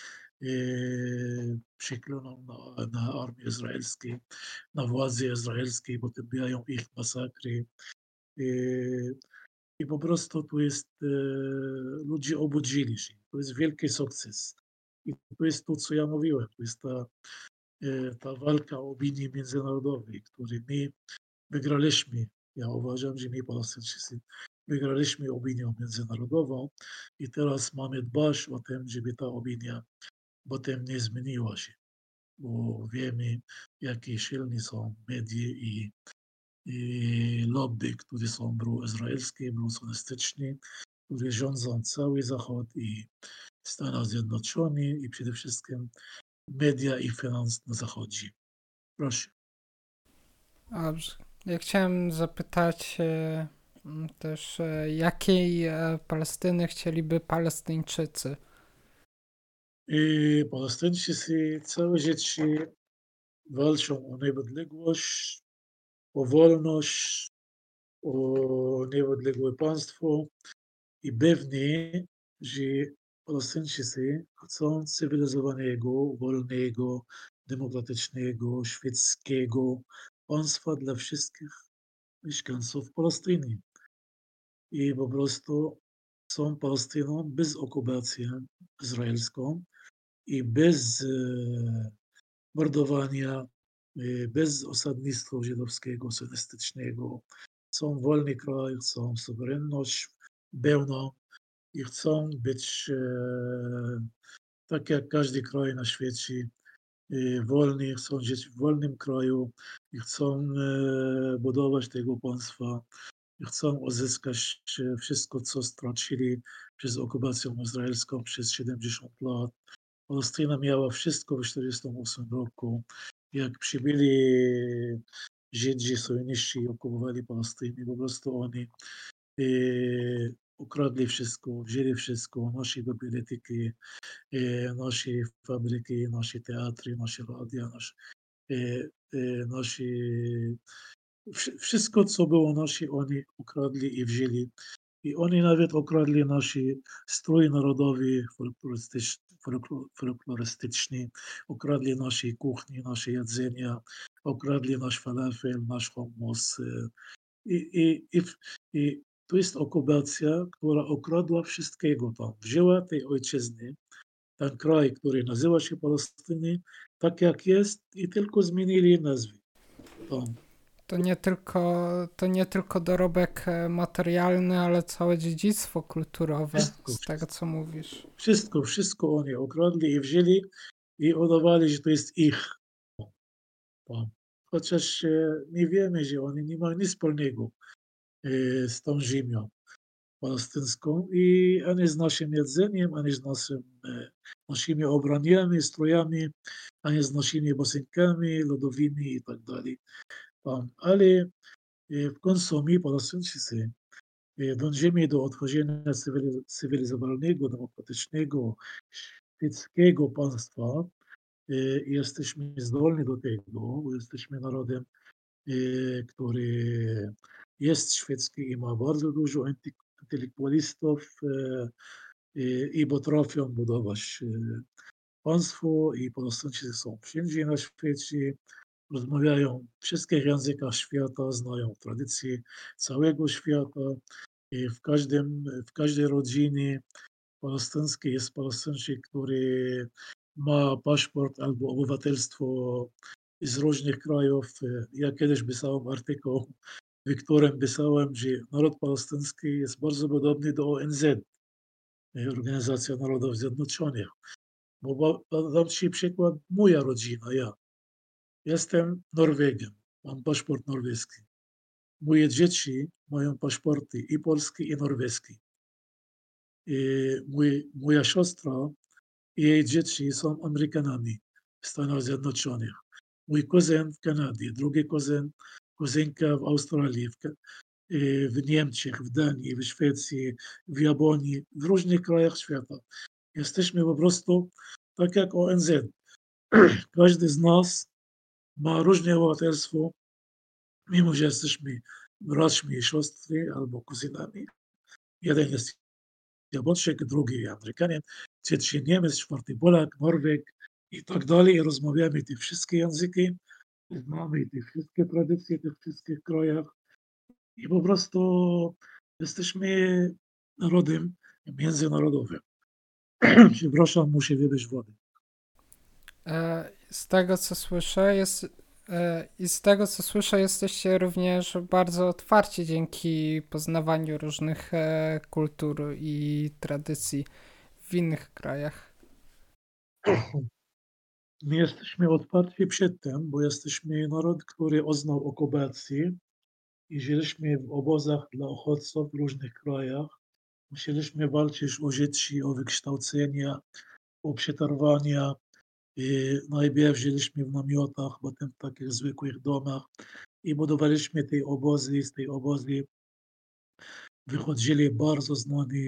B: przykleną na armię izraelską, na władze izraelskie, potępiają ich masakry. I po prostu tu jest, ludzie obudzili się. To jest wielki sukces. I to jest to, co ja mówiłem. To jest ta walka opinii międzynarodowej, której my wygraliśmy. Ja uważam, że my Palestyńczycy wygraliśmy opinię międzynarodową i teraz mamy dbać o tym, żeby ta opinia potem nie zmieniła się. Bo wiemy, jakie silne są media i lobby, które są proizraelskie, prosionistyczne, które rządzą cały Zachód i Stanów Zjednoczonych i przede wszystkim media i finans na Zachodzie. Proszę.
A: Dobrze. Ja chciałem zapytać też, jakiej Palestyny chcieliby Palestyńczycy?
B: I Palestyńczycy całe życie walczą o niepodległość, o wolność, o niepodległe państwo i pewnie, że Palestyńczycy chcą cywilizowanego, wolnego, demokratycznego, świeckiego państwa dla wszystkich mieszkańców Palestyny. I po prostu są Palestyną bez okupacji izraelską i bez mordowania, bez osadnictwa żydowskiego, sionistycznego. Są wolny kraj, chcą suwerenność pełną i chcą być tak jak każdy kraj na świecie wolni, chcą żyć w wolnym kraju i chcą budować tego państwa i chcą uzyskać wszystko, co stracili przez okupację izraelską przez 70 lat. Palestyna miała wszystko w 1948 roku. Jak przybyli Żydzi, Syjoniści i okupowali Palestynę, po prostu oni ukradli wszystko, wzięli wszystko, nasze biblioteki, nasze fabryki, nasze teatry, nasze radia, nasze, wszystko, co było nasze, oni ukradli i wzięli. I oni nawet okradli nasz strój narodowy, folklorystyczny, okradli nasze kuchni, nasze jedzenia, okradli nasz falafel, nasz hummus. I, i, i, I to jest okupacja, która okradła wszystkiego tam. Wzięła tej ojczyzny, ten kraj, który nazywa się Palestyny, tak jak jest i tylko zmienili nazwę. Tam.
A: To nie tylko dorobek materialny, ale całe dziedzictwo kulturowe,
B: Wszystko,
A: z tego co mówisz.
B: wszystko oni okradli i wzięli i udawali, że to jest ich. Tam. Chociaż nie wiemy, że oni nie mają nic wspólnego z tą ziemią palestyńską i ani z naszym jedzeniem, ani z naszymi ubraniami, strojami, ani z naszymi bosynkami lodowymi i tak dalej. Ale w końcu my, Palestyńczycy, dążymy do otworzenia cywilizowanego, demokratycznego, świeckiego państwa jesteśmy zdolni do tego, bo jesteśmy narodem, który jest świecki i ma bardzo dużo intelektualistów i potrafią budować państwo i Palestyńczycy są wszędzie na świecie, rozmawiają w wszystkich językach świata, znają tradycje całego świata i w każdej rodzinie palestyńskiej jest Palestyńczyk, który ma paszport albo obywatelstwo z różnych krajów. Ja kiedyś pisałem artykuł, w którym pisałem, że naród palestyński jest bardzo podobny do ONZ, Organizacja Narodów Zjednoczonych. Bo dam Ci przykład, moja rodzina, ja. Jestem Norwegiem, mam paszport norweski. Moje dzieci mają paszporty i polski, i norweski. I moja siostra i jej dzieci są Amerykanami w Stanach Zjednoczonych. Mój kuzyn w Kanadzie, drugi kuzynka w Australii, w Niemczech, w Danii, w Szwecji, w Japonii, w różnych krajach świata. Jesteśmy po prostu tak jak ONZ. Każdy z nas ma różne obywatelstwo, mimo że jesteśmy braćmi i siostry albo kuzynami. Jeden jest Japończyk, drugi Amerykanin, trzeci Niemiec, czwarty Polak, Norweg i tak dalej. I rozmawiamy te wszystkie języki, znamy te wszystkie tradycje w tych wszystkich krajach i po prostu jesteśmy narodem międzynarodowym. Przepraszam, muszę wypić wody.
A: Z tego co słyszę, jesteście również bardzo otwarci dzięki poznawaniu różnych kultur i tradycji w innych krajach.
B: My jesteśmy otwarci przed tym, bo jesteśmy naród, który uznał okupację i żyliśmy w obozach dla uchodźców w różnych krajach. Musieliśmy walczyć o życie, o wykształcenie, o przetrwanie. I najpierw żyliśmy w namiotach, potem w takich zwykłych domach i budowaliśmy te obozy. Z tej obozy wychodzili bardzo znani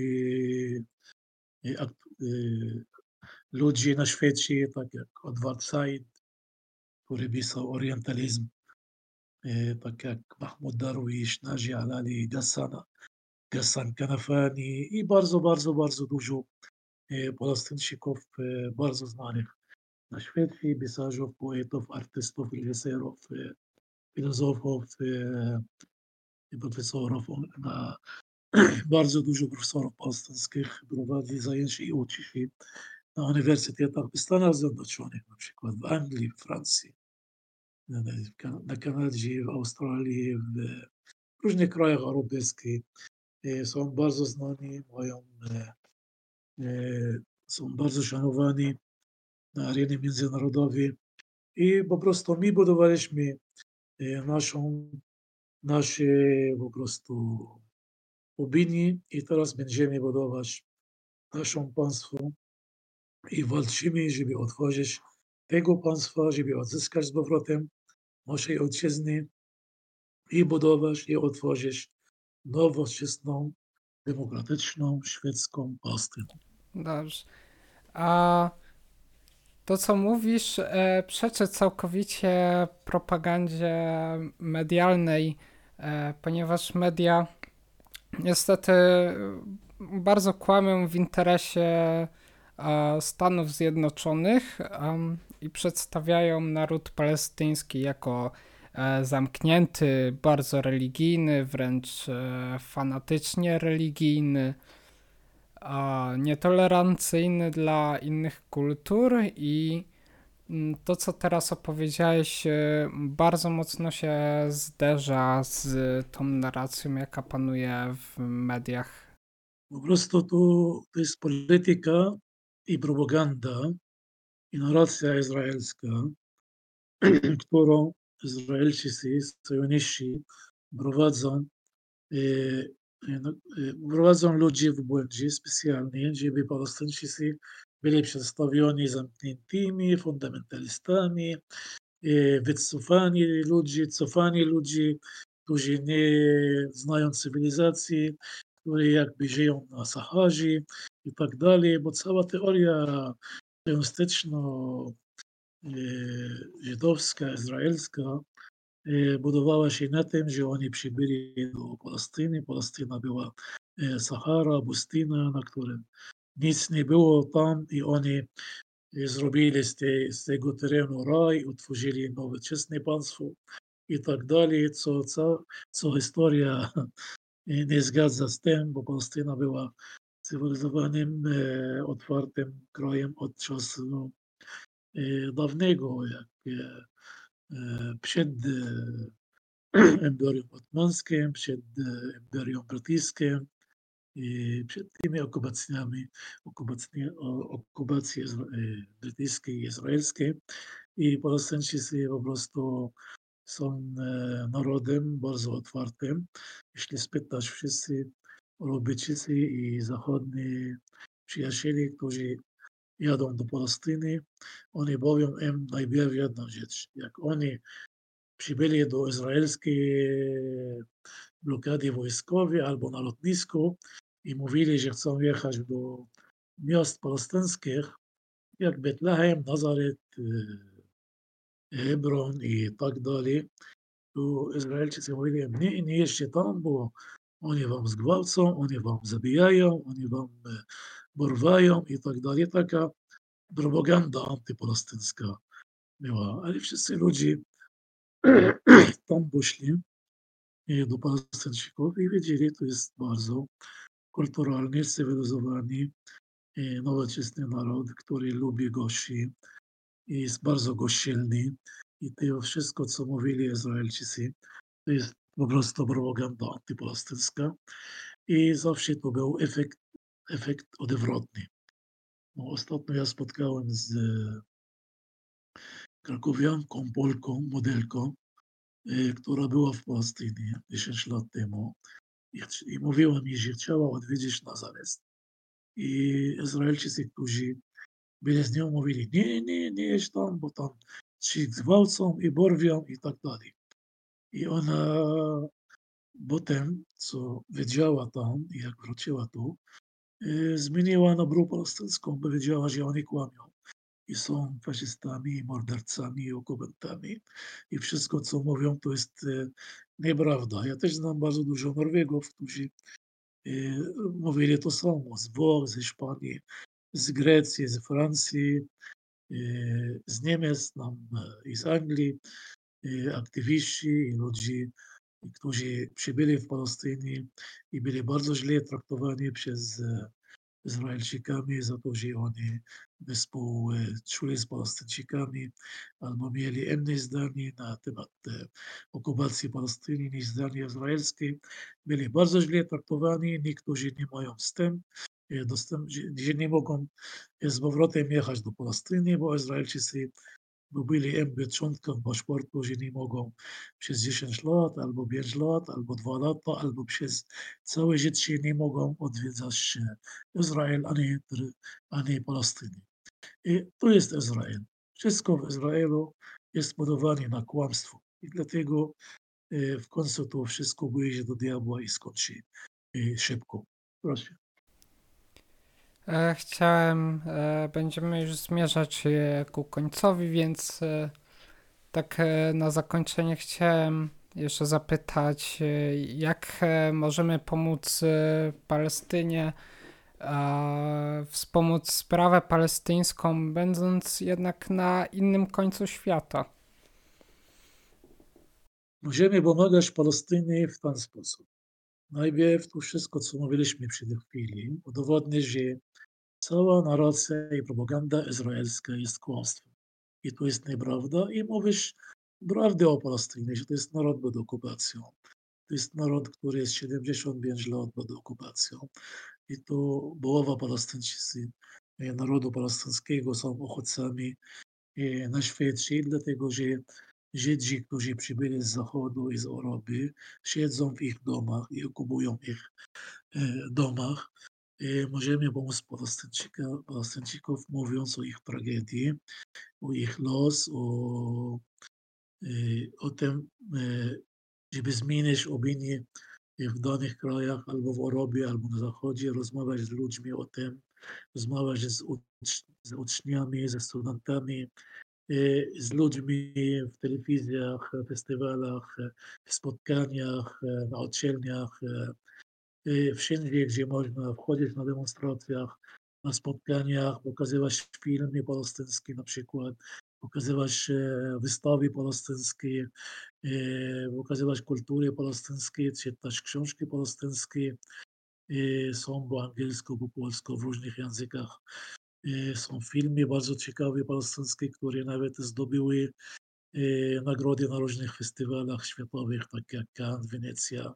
B: ludzie na świecie, tak jak Edward Said, który pisał orientalizm, tak jak Mahmoud Darwish, Naji Alali, Ghassan Kanafani i bardzo dużo Palestyńczyków bardzo znanych na świecie, pisarzów, poetów, artystów, reżyserów, filozofów, profesorów. Bardzo dużo profesorów palestyńskich prowadzi zajęcia i uczy się na uniwersytetach w Stanach Zjednoczonych, na przykład w Anglii, w Francji, na Kanadzie, w Australii, w różnych krajach europejskich. Są bardzo znani, są bardzo szanowani na arenie międzynarodowej i po prostu my budowaliśmy nasze po prostu opinii i teraz będziemy budować naszą państwo i walczymy, żeby otworzyć tego państwa, żeby odzyskać z powrotem naszej ojczyzny i budować i otworzyć nowoczesną, demokratyczną, szwedzką Polskę.
A: Dobrze. A to, co mówisz, przeczy całkowicie propagandzie medialnej, ponieważ media niestety bardzo kłamią w interesie Stanów Zjednoczonych i przedstawiają naród palestyński jako zamknięty, bardzo religijny, wręcz fanatycznie religijny, nietolerancyjny dla innych kultur i to, co teraz opowiedziałeś, bardzo mocno się zderza z tą narracją, jaka panuje w mediach.
B: Po prostu to jest polityka i propaganda i narracja izraelska, którą Izraelczycy, Syjoniści prowadzą, prowadzą ludzi w błędzie specjalnie, żeby Palestyńczycy byli przedstawioni zamkniętymi, fundamentalistami, cofani ludzi, którzy nie znają cywilizacji, które jakby żyją na Saharze i tak dalej, bo cała teoria żydowska, izraelska budowała się na tym, że oni przybyli do Palestyny. Palestyna była Sahara, pustynia, na którym nic nie było tam i oni zrobili z tego terenu raj, utworzyli nowoczesne państwo i tak dalej, co historia nie zgadza z tym, bo Palestyna była cywilizowanym, otwartym krajem od czasu dawnego, jak przed Imperium Ottomańskim, przed Imperium Brytyjskim i przed tymi okupacji brytyjskiej i izraelskiej. I Palestyńczycy po prostu są narodem bardzo otwartym. Jeśli spytasz wszyscy Europejczycy i zachodni przyjaciele, którzy jadą do Palestyny, oni powią im najpierw jedną rzecz. Jak oni przybyli do izraelskiej blokady wojskowej albo na lotnisku i mówili, że chcą jechać do miast palestyńskich, jak Betlehem, Nazaret, Hebron i tak dalej, to Izraelczycy mówili im, nie jedźcie tam, bo oni wam zgwałcą, oni wam zabijają, oni wam porwają i tak dalej. Taka propaganda antypalestyńska była, ale wszyscy ludzie tam poszli do Palestyńczyków i wiedzieli, to jest bardzo kulturalny, cywilizowany, nowoczesny naród, który lubi gości i jest bardzo gościnny. I to wszystko, co mówili Izraelczycy, to jest po prostu propaganda antypalestyńska. I zawsze to był efekt odwrotny. No, ostatnio ja spotkałem z krakowianką, Polką, modelką, która była w Palestynie 10 lat temu i mówiła mi, że chciała odwiedzić Nazaret. I Izraelczycy, którzy byli z nią, mówili, nie jedź tam, bo tam ci zgwałcą i porwią i tak dalej. I ona potem, co wiedziała tam i jak wróciła tu, zmieniła na palestyńską, bo wiedziała, że oni kłamią i są faszystami, mordercami i okupantami i wszystko, co mówią, to jest nieprawda. Ja też znam bardzo dużo Norwegów, którzy mówili to samo, z Włoch, z Hiszpanii, z Grecji, z Francji, z Niemiec i z Anglii, aktywiści i ludzie, którzy przybyli w Palestynie i byli bardzo źle traktowani przez Izraelczykami za to, że oni współczuli z Palestyńczykami albo mieli inne zdanie na temat okupacji Palestyny niż zdanie izraelskie. Byli bardzo źle traktowani, niektórzy nie mają z tym że nie mogą z powrotem jechać do Palestyny, bo Izraelczycy byli im pieczątką paszportu, że nie mogą przez 10 lat, albo 5 lat, albo 2 lata, albo przez całe życie nie mogą odwiedzać Izrael ani Palestyny. I to jest Izrael. Wszystko w Izraelu jest budowane na kłamstwo. I dlatego w końcu to wszystko wyjdzie do diabła i skończy szybko. Proszę.
A: Będziemy już zmierzać ku końcowi, więc tak na zakończenie chciałem jeszcze zapytać, jak możemy pomóc Palestynie, wspomóc sprawę palestyńską, będąc jednak na innym końcu świata.
B: Możemy pomagać Palestynie w ten sposób. Najpierw to wszystko, co mówiliśmy przed chwilą, udowodnić, że cała narracja i propaganda izraelska jest kłamstwem. I to jest nieprawda. I mówisz prawdę o Palestynie, że to jest naród pod okupacją. To jest naród, który jest 75 lat pod okupacją. I to połowa Palestyńczycy, narodu palestyńskiego są uchodźcami na świecie, dlatego że Żydzi, którzy przybyli z Zachodu i z Europy, siedzą w ich domach i okupują ich domach. Możemy pomóc Palestyńczyków, mówiąc o ich tragedii, o ich los, o tym, żeby zmienić opinię w danych krajach, albo w Europie, albo na Zachodzie, rozmawiać z ludźmi o tym, rozmawiać z uczniami, ze studentami, z ludźmi w telewizjach, festiwalach, w spotkaniach, na uczelniach, wszędzie, gdzie można wchodzić na demonstracjach, na spotkaniach, pokazywać filmy palestyńskie na przykład, pokazywać wystawy palestyńskie, pokazywać kultury palestyńskie, czytać książki palestyńskie. Są po angielsku, po polsku, w różnych językach. Są filmy bardzo ciekawe palestyńskie, które nawet zdobyły nagrody na różnych festiwalach światowych, tak jak Cannes, Wenecja,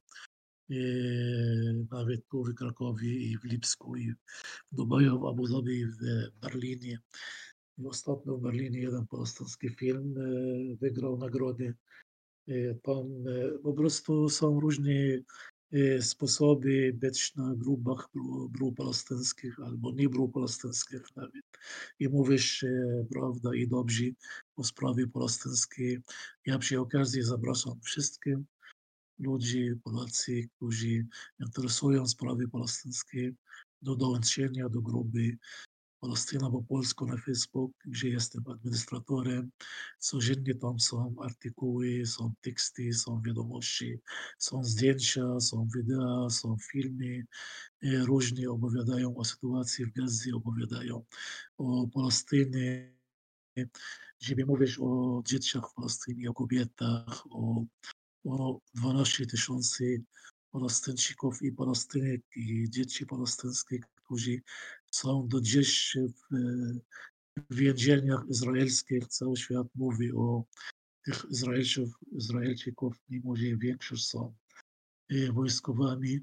B: nawet tu w Krakowie i w Lipsku, i w Dubaju, w Abu Dhabi, i w Berlinie. I ostatnio w Berlinie jeden palestyński film wygrał nagrody. Tam po prostu są różne sposoby być na grupach palestyńskich albo nie palestyńskich nawet. I mówisz prawda i dobrze o sprawie palestyńskiej. Ja przy okazji zapraszam wszystkich ludzi, Polacy, którzy interesują sprawy palestyńskie, do dołączenia do grupy Palestyna po polsku na Facebook, gdzie jestem administratorem. Codziennie tam są artykuły, są teksty, są wiadomości, są zdjęcia, są wideo, są filmy. Różni opowiadają o sytuacji w Gazie, opowiadają o Palestynie, żeby mówić o dzieciach w Palestynie, o kobietach, o 12 tysięcy Palestyńczyków i Palestynek i dzieci palestyńskie, którzy są do dziś w więzieniach izraelskich. Cały świat mówi o tych Izraelczyków, mimo że większość są wojskowami,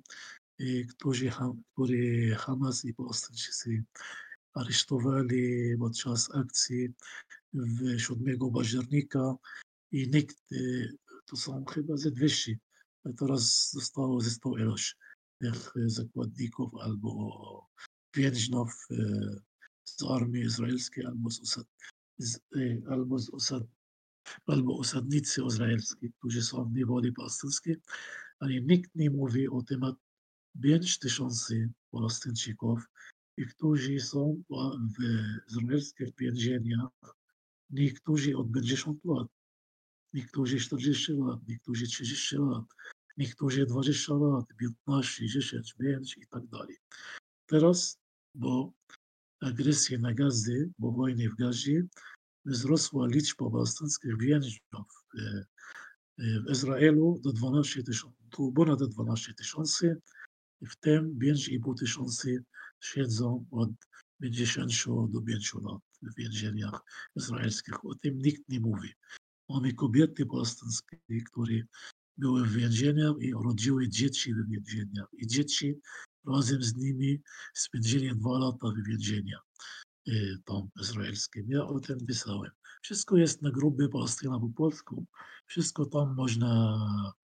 B: którzy Hamas i Palestyńczycy aresztowali podczas akcji w 7 października i nikt, to są chyba ze 200, a teraz został ilość tych zakładników albo więźniów z armii izraelskiej albo albo albo osadnicy izraelscy, którzy są w niewoli palestyńskiej, ale nikt nie mówi o temat 5 tysięcy Palestyńczyków, i którzy są w izraelskich więzieniach, niektórzy od 50 lat, niektórzy 40 lat, niektórzy 30 lat, niektórzy 20 lat, 15, 10, 5 i tak dalej. Teraz, bo agresji na Gazy, bo wojny w Gazie, wzrosła liczba palestyńskich więźniów w Izraelu do 12 tysięcy, do ponad 12 tysięcy, w tym 5,5 tysięcy siedzą od 50 do 5 lat w więzieniach izraelskich. O tym nikt nie mówi. Mamy kobiety palestyńskie, które były w więzieniach i urodziły dzieci w więzieniach. I dzieci razem z nimi spędzili 2 lata w więzieniach tam izraelskim. Ja o tym pisałem. Wszystko jest na grupie Palestyna po polsku. Wszystko tam można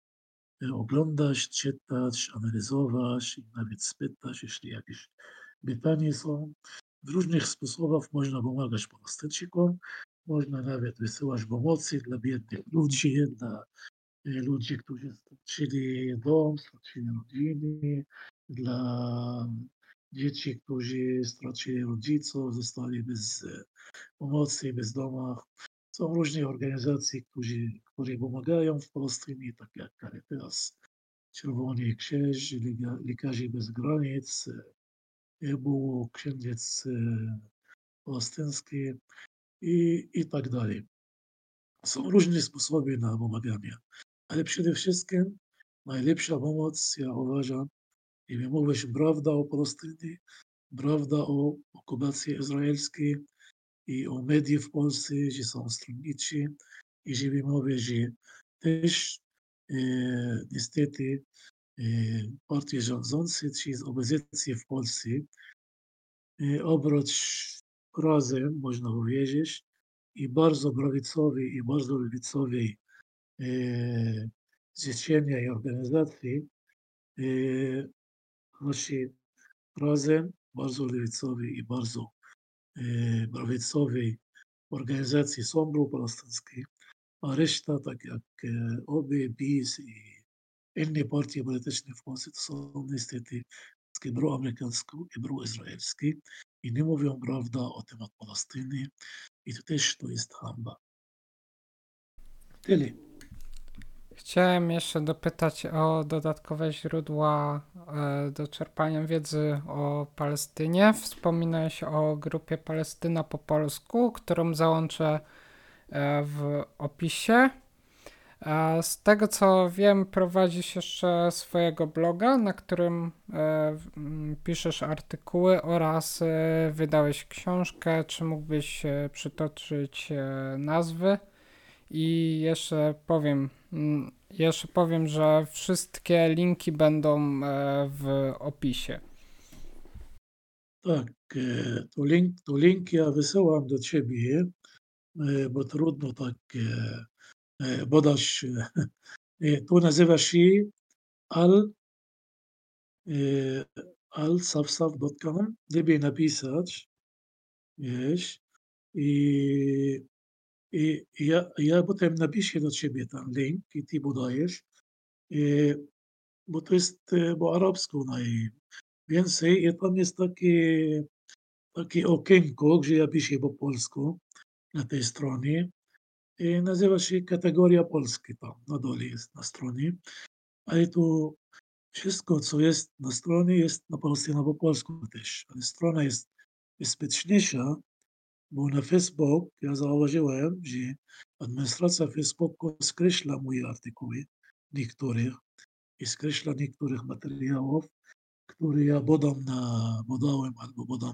B: oglądać, czytać, analizować i nawet spytać, jeśli jakieś pytania są. W różnych sposobach można pomagać Palestyńczykom. Można nawet wysyłać pomocy dla biednych ludzi, dla ludzi, którzy stracili dom, stracili rodziny, dla dzieci, którzy stracili rodziców, zostali bez pomocy, bez domach. Są różne organizacje, które pomagają w Palestynie, tak jak Caritas, Czerwony Krzyż, Lekarze Bez Granic, EBU, Księżyc Palestyński i tak dalej. Są różne sposoby na pomaganie, ale przede wszystkim najlepsza pomoc, ja uważam, jeżeli mówisz prawda o Palestynie, prawda o okupacji izraelskiej i o mediach w Polsce, że są stronniczy, i żeby mówić, że też niestety partie rządzące czy z opozycji w Polsce oprócz razem, można powiedzieć, i bardzo prawicowej, i bardzo lewicowej zrzeszenia i organizacji, e, znaczy razem bardzo lewicowej i bardzo prawicowej organizacji są pro-palestyńskie, a reszta, tak jak OB, PiS i inne partie polityczne w Polsce to są niestety proamerykańskie i proizraelskie i nie mówią prawda o temat Palestyny i to też to jest hańba. Tyle.
A: Chciałem jeszcze dopytać o dodatkowe źródła do czerpania wiedzy o Palestynie. Wspominałeś o grupie Palestyna po polsku, którą załączę w opisie. Z tego co wiem, prowadzisz jeszcze swojego bloga, na którym piszesz artykuły oraz wydałeś książkę. Czy mógłbyś przytoczyć nazwy? I jeszcze powiem, że wszystkie linki będą w opisie.
B: Tak, to link ja wysyłam do ciebie, bo trudno tak podać. Tu nazywa się al, alsafsaf.com. Lepiej napisać, wiesz, i, ja potem napiszę do ciebie ten link i ty podajesz, bo to jest po arabsku najwięcej i tam jest takie okienko, gdzie ja piszę po polsku na tej stronie. Nazywa się kategoria polskie tam na dole jest na stronie, ale tu wszystko, co jest na stronie, jest na Palestyna po polsku też. Ale strona jest bezpieczniejsza, bo na Facebook ja zauważyłem, że administracja Facebooku skreśla moje artykuły, niektórych, i skreśla niektórych materiałów, które ja podałem albo podam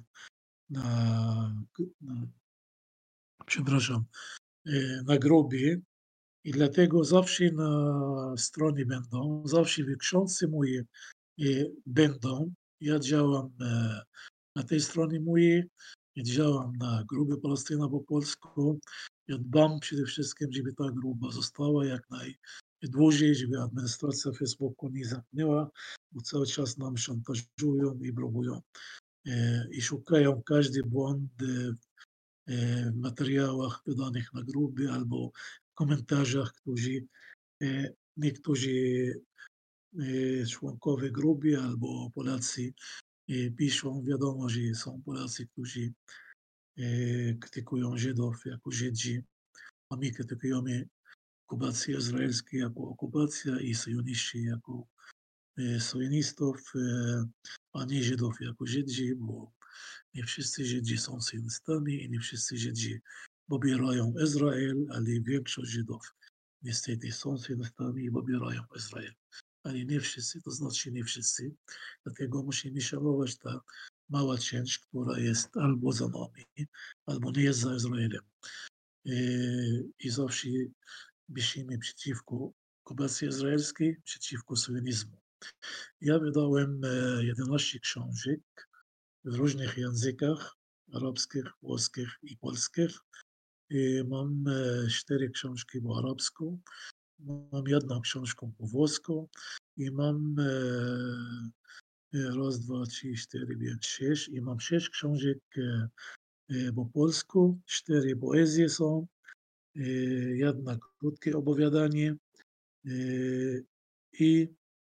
B: na przepraszam, na grobie. I dlatego zawsze na stronie zawsze wykrząsy moje będą. Ja działam na tej stronie mojej, ja działam na grobie Palestyna po polsku. Ja dbam przede wszystkim, żeby ta grupa została jak najdłużej, żeby administracja Facebooku nie zamknęła, bo cały czas nam szantażują i próbują i szukają każdy błąd w materiałach wydanych na grupy albo w komentarzach, niektórzy członkowie grupy albo Polacy piszą. Wiadomo, że są Polacy, którzy krytykują Żydów jako Żydzi, a my krytykujemy okupację izraelską jako okupacja i syjoniści jako syjonistów, a nie Żydów jako Żydzi, bo nie wszyscy Żydzi są syjonistami i nie wszyscy Żydzi pobierają Izrael, ale większość Żydów niestety są syjonistami i pobierają Izrael. Ale nie wszyscy, to znaczy nie wszyscy. Dlatego musimy szanować ta mała część, która jest albo za nami, albo nie jest za Izraelem. I zawsze piszemy przeciwko okupacji izraelskiej, przeciwko syjonizmu. Ja wydałem 11 książek w różnych językach, arabskich, włoskich i polskich. Mam 4 książki po arabsku, mam jedną książkę po włosku i mam raz, dwa, trzy, cztery, pięć, sześć i mam 6 książek po polsku, 4 poezje są, jedna krótkie opowiadanie i,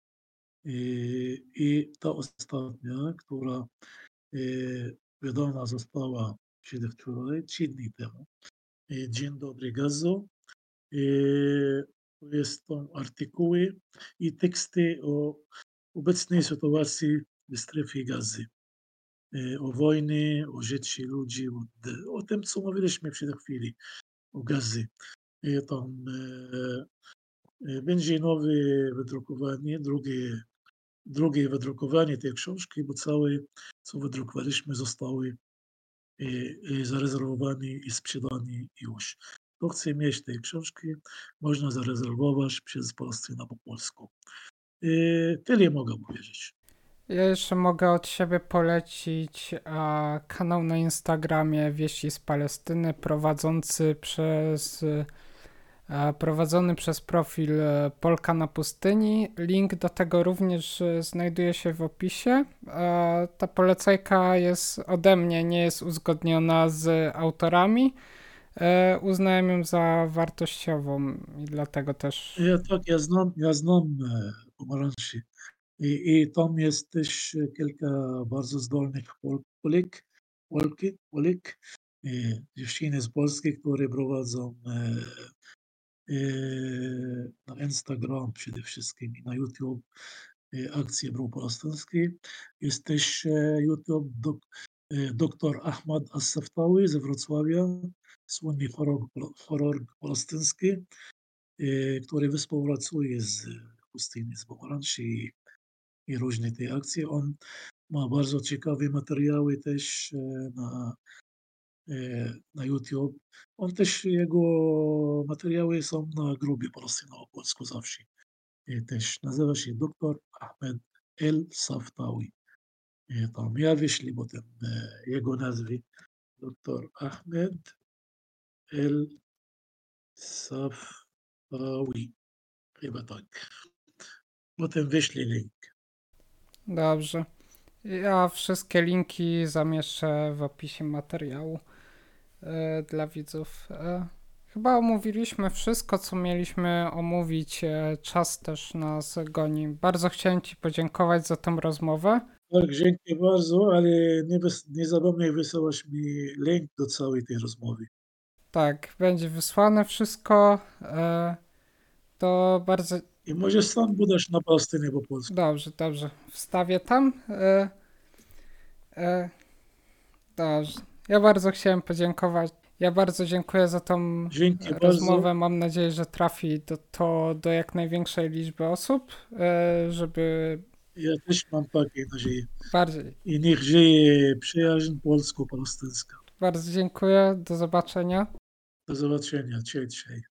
B: i ta ostatnia, która wydana została przedwczoraj, 3 dni temu. Dzień dobry, Gazo. Są artykuły i teksty o obecnej sytuacji w strefie Gazy, o wojnie, o życiu ludzi, o tym, co mówiliśmy przed chwilą, o Gazy. Tam będzie nowe wydrukowanie, drugie wydrukowanie tej książki, bo całe, co wydrukowaliśmy, zostały zarezerwowane i sprzedane już. Kto chce mieć tej książki, można zarezerwować przez Palestynę po polsku. Tyle mogę powiedzieć.
A: Ja jeszcze mogę od siebie polecić kanał na Instagramie Wieści z Palestyny prowadzony przez profil Polka na pustyni. Link do tego również znajduje się w opisie. Ta polecajka jest ode mnie, nie jest uzgodniona z autorami. Uznałem ją za wartościową i dlatego też
B: Tak, ja znam pomarańczy. I tam jest też kilka bardzo zdolnych Polek, dziewczyny z Polski, które prowadzą na Instagram przede wszystkim i na YouTube akcje pro-palestyńskie. Jest też YouTube doktor Ahmad As-Saftawi ze Wrocławia, słynny chirurg palestyński, który współpracuje z pustyni z pomarańczy i różne te akcje. On ma bardzo ciekawe materiały też na YouTube. On też, jego materiały są na grupie Palestyna o polsku zawsze. Też nazywa się doktor Ahmed El Saftawi. Tam ja wyślę potem jego nazwy. Doktor Ahmed El Saftawi. Chyba tak. Potem wyślę link.
A: dobrze. Ja wszystkie linki zamieszczę w opisie materiału dla widzów. Chyba omówiliśmy wszystko, co mieliśmy omówić. Czas też nas goni. Bardzo chciałem Ci podziękować za tę rozmowę.
B: Tak, dziękuję bardzo, ale nie zapomnij wysyłać mi link do całej tej rozmowy.
A: Tak, będzie wysłane wszystko. To bardzo
B: I może sam budasz na Palestynie po polsku.
A: dobrze, dobrze. Wstawię tam. E, dobrze. Ja bardzo chciałem podziękować. Ja bardzo dziękuję za tą
B: Dzięki bardzo.
A: rozmowę. Mam nadzieję, że trafi to do jak największej liczby osób, żeby
B: Ja też mam takie nadzieję.
A: bardziej.
B: I niech żyje przyjaźń polsko-palestyńska.
A: Bardzo dziękuję. Do zobaczenia.
B: Do zobaczenia. Cześć.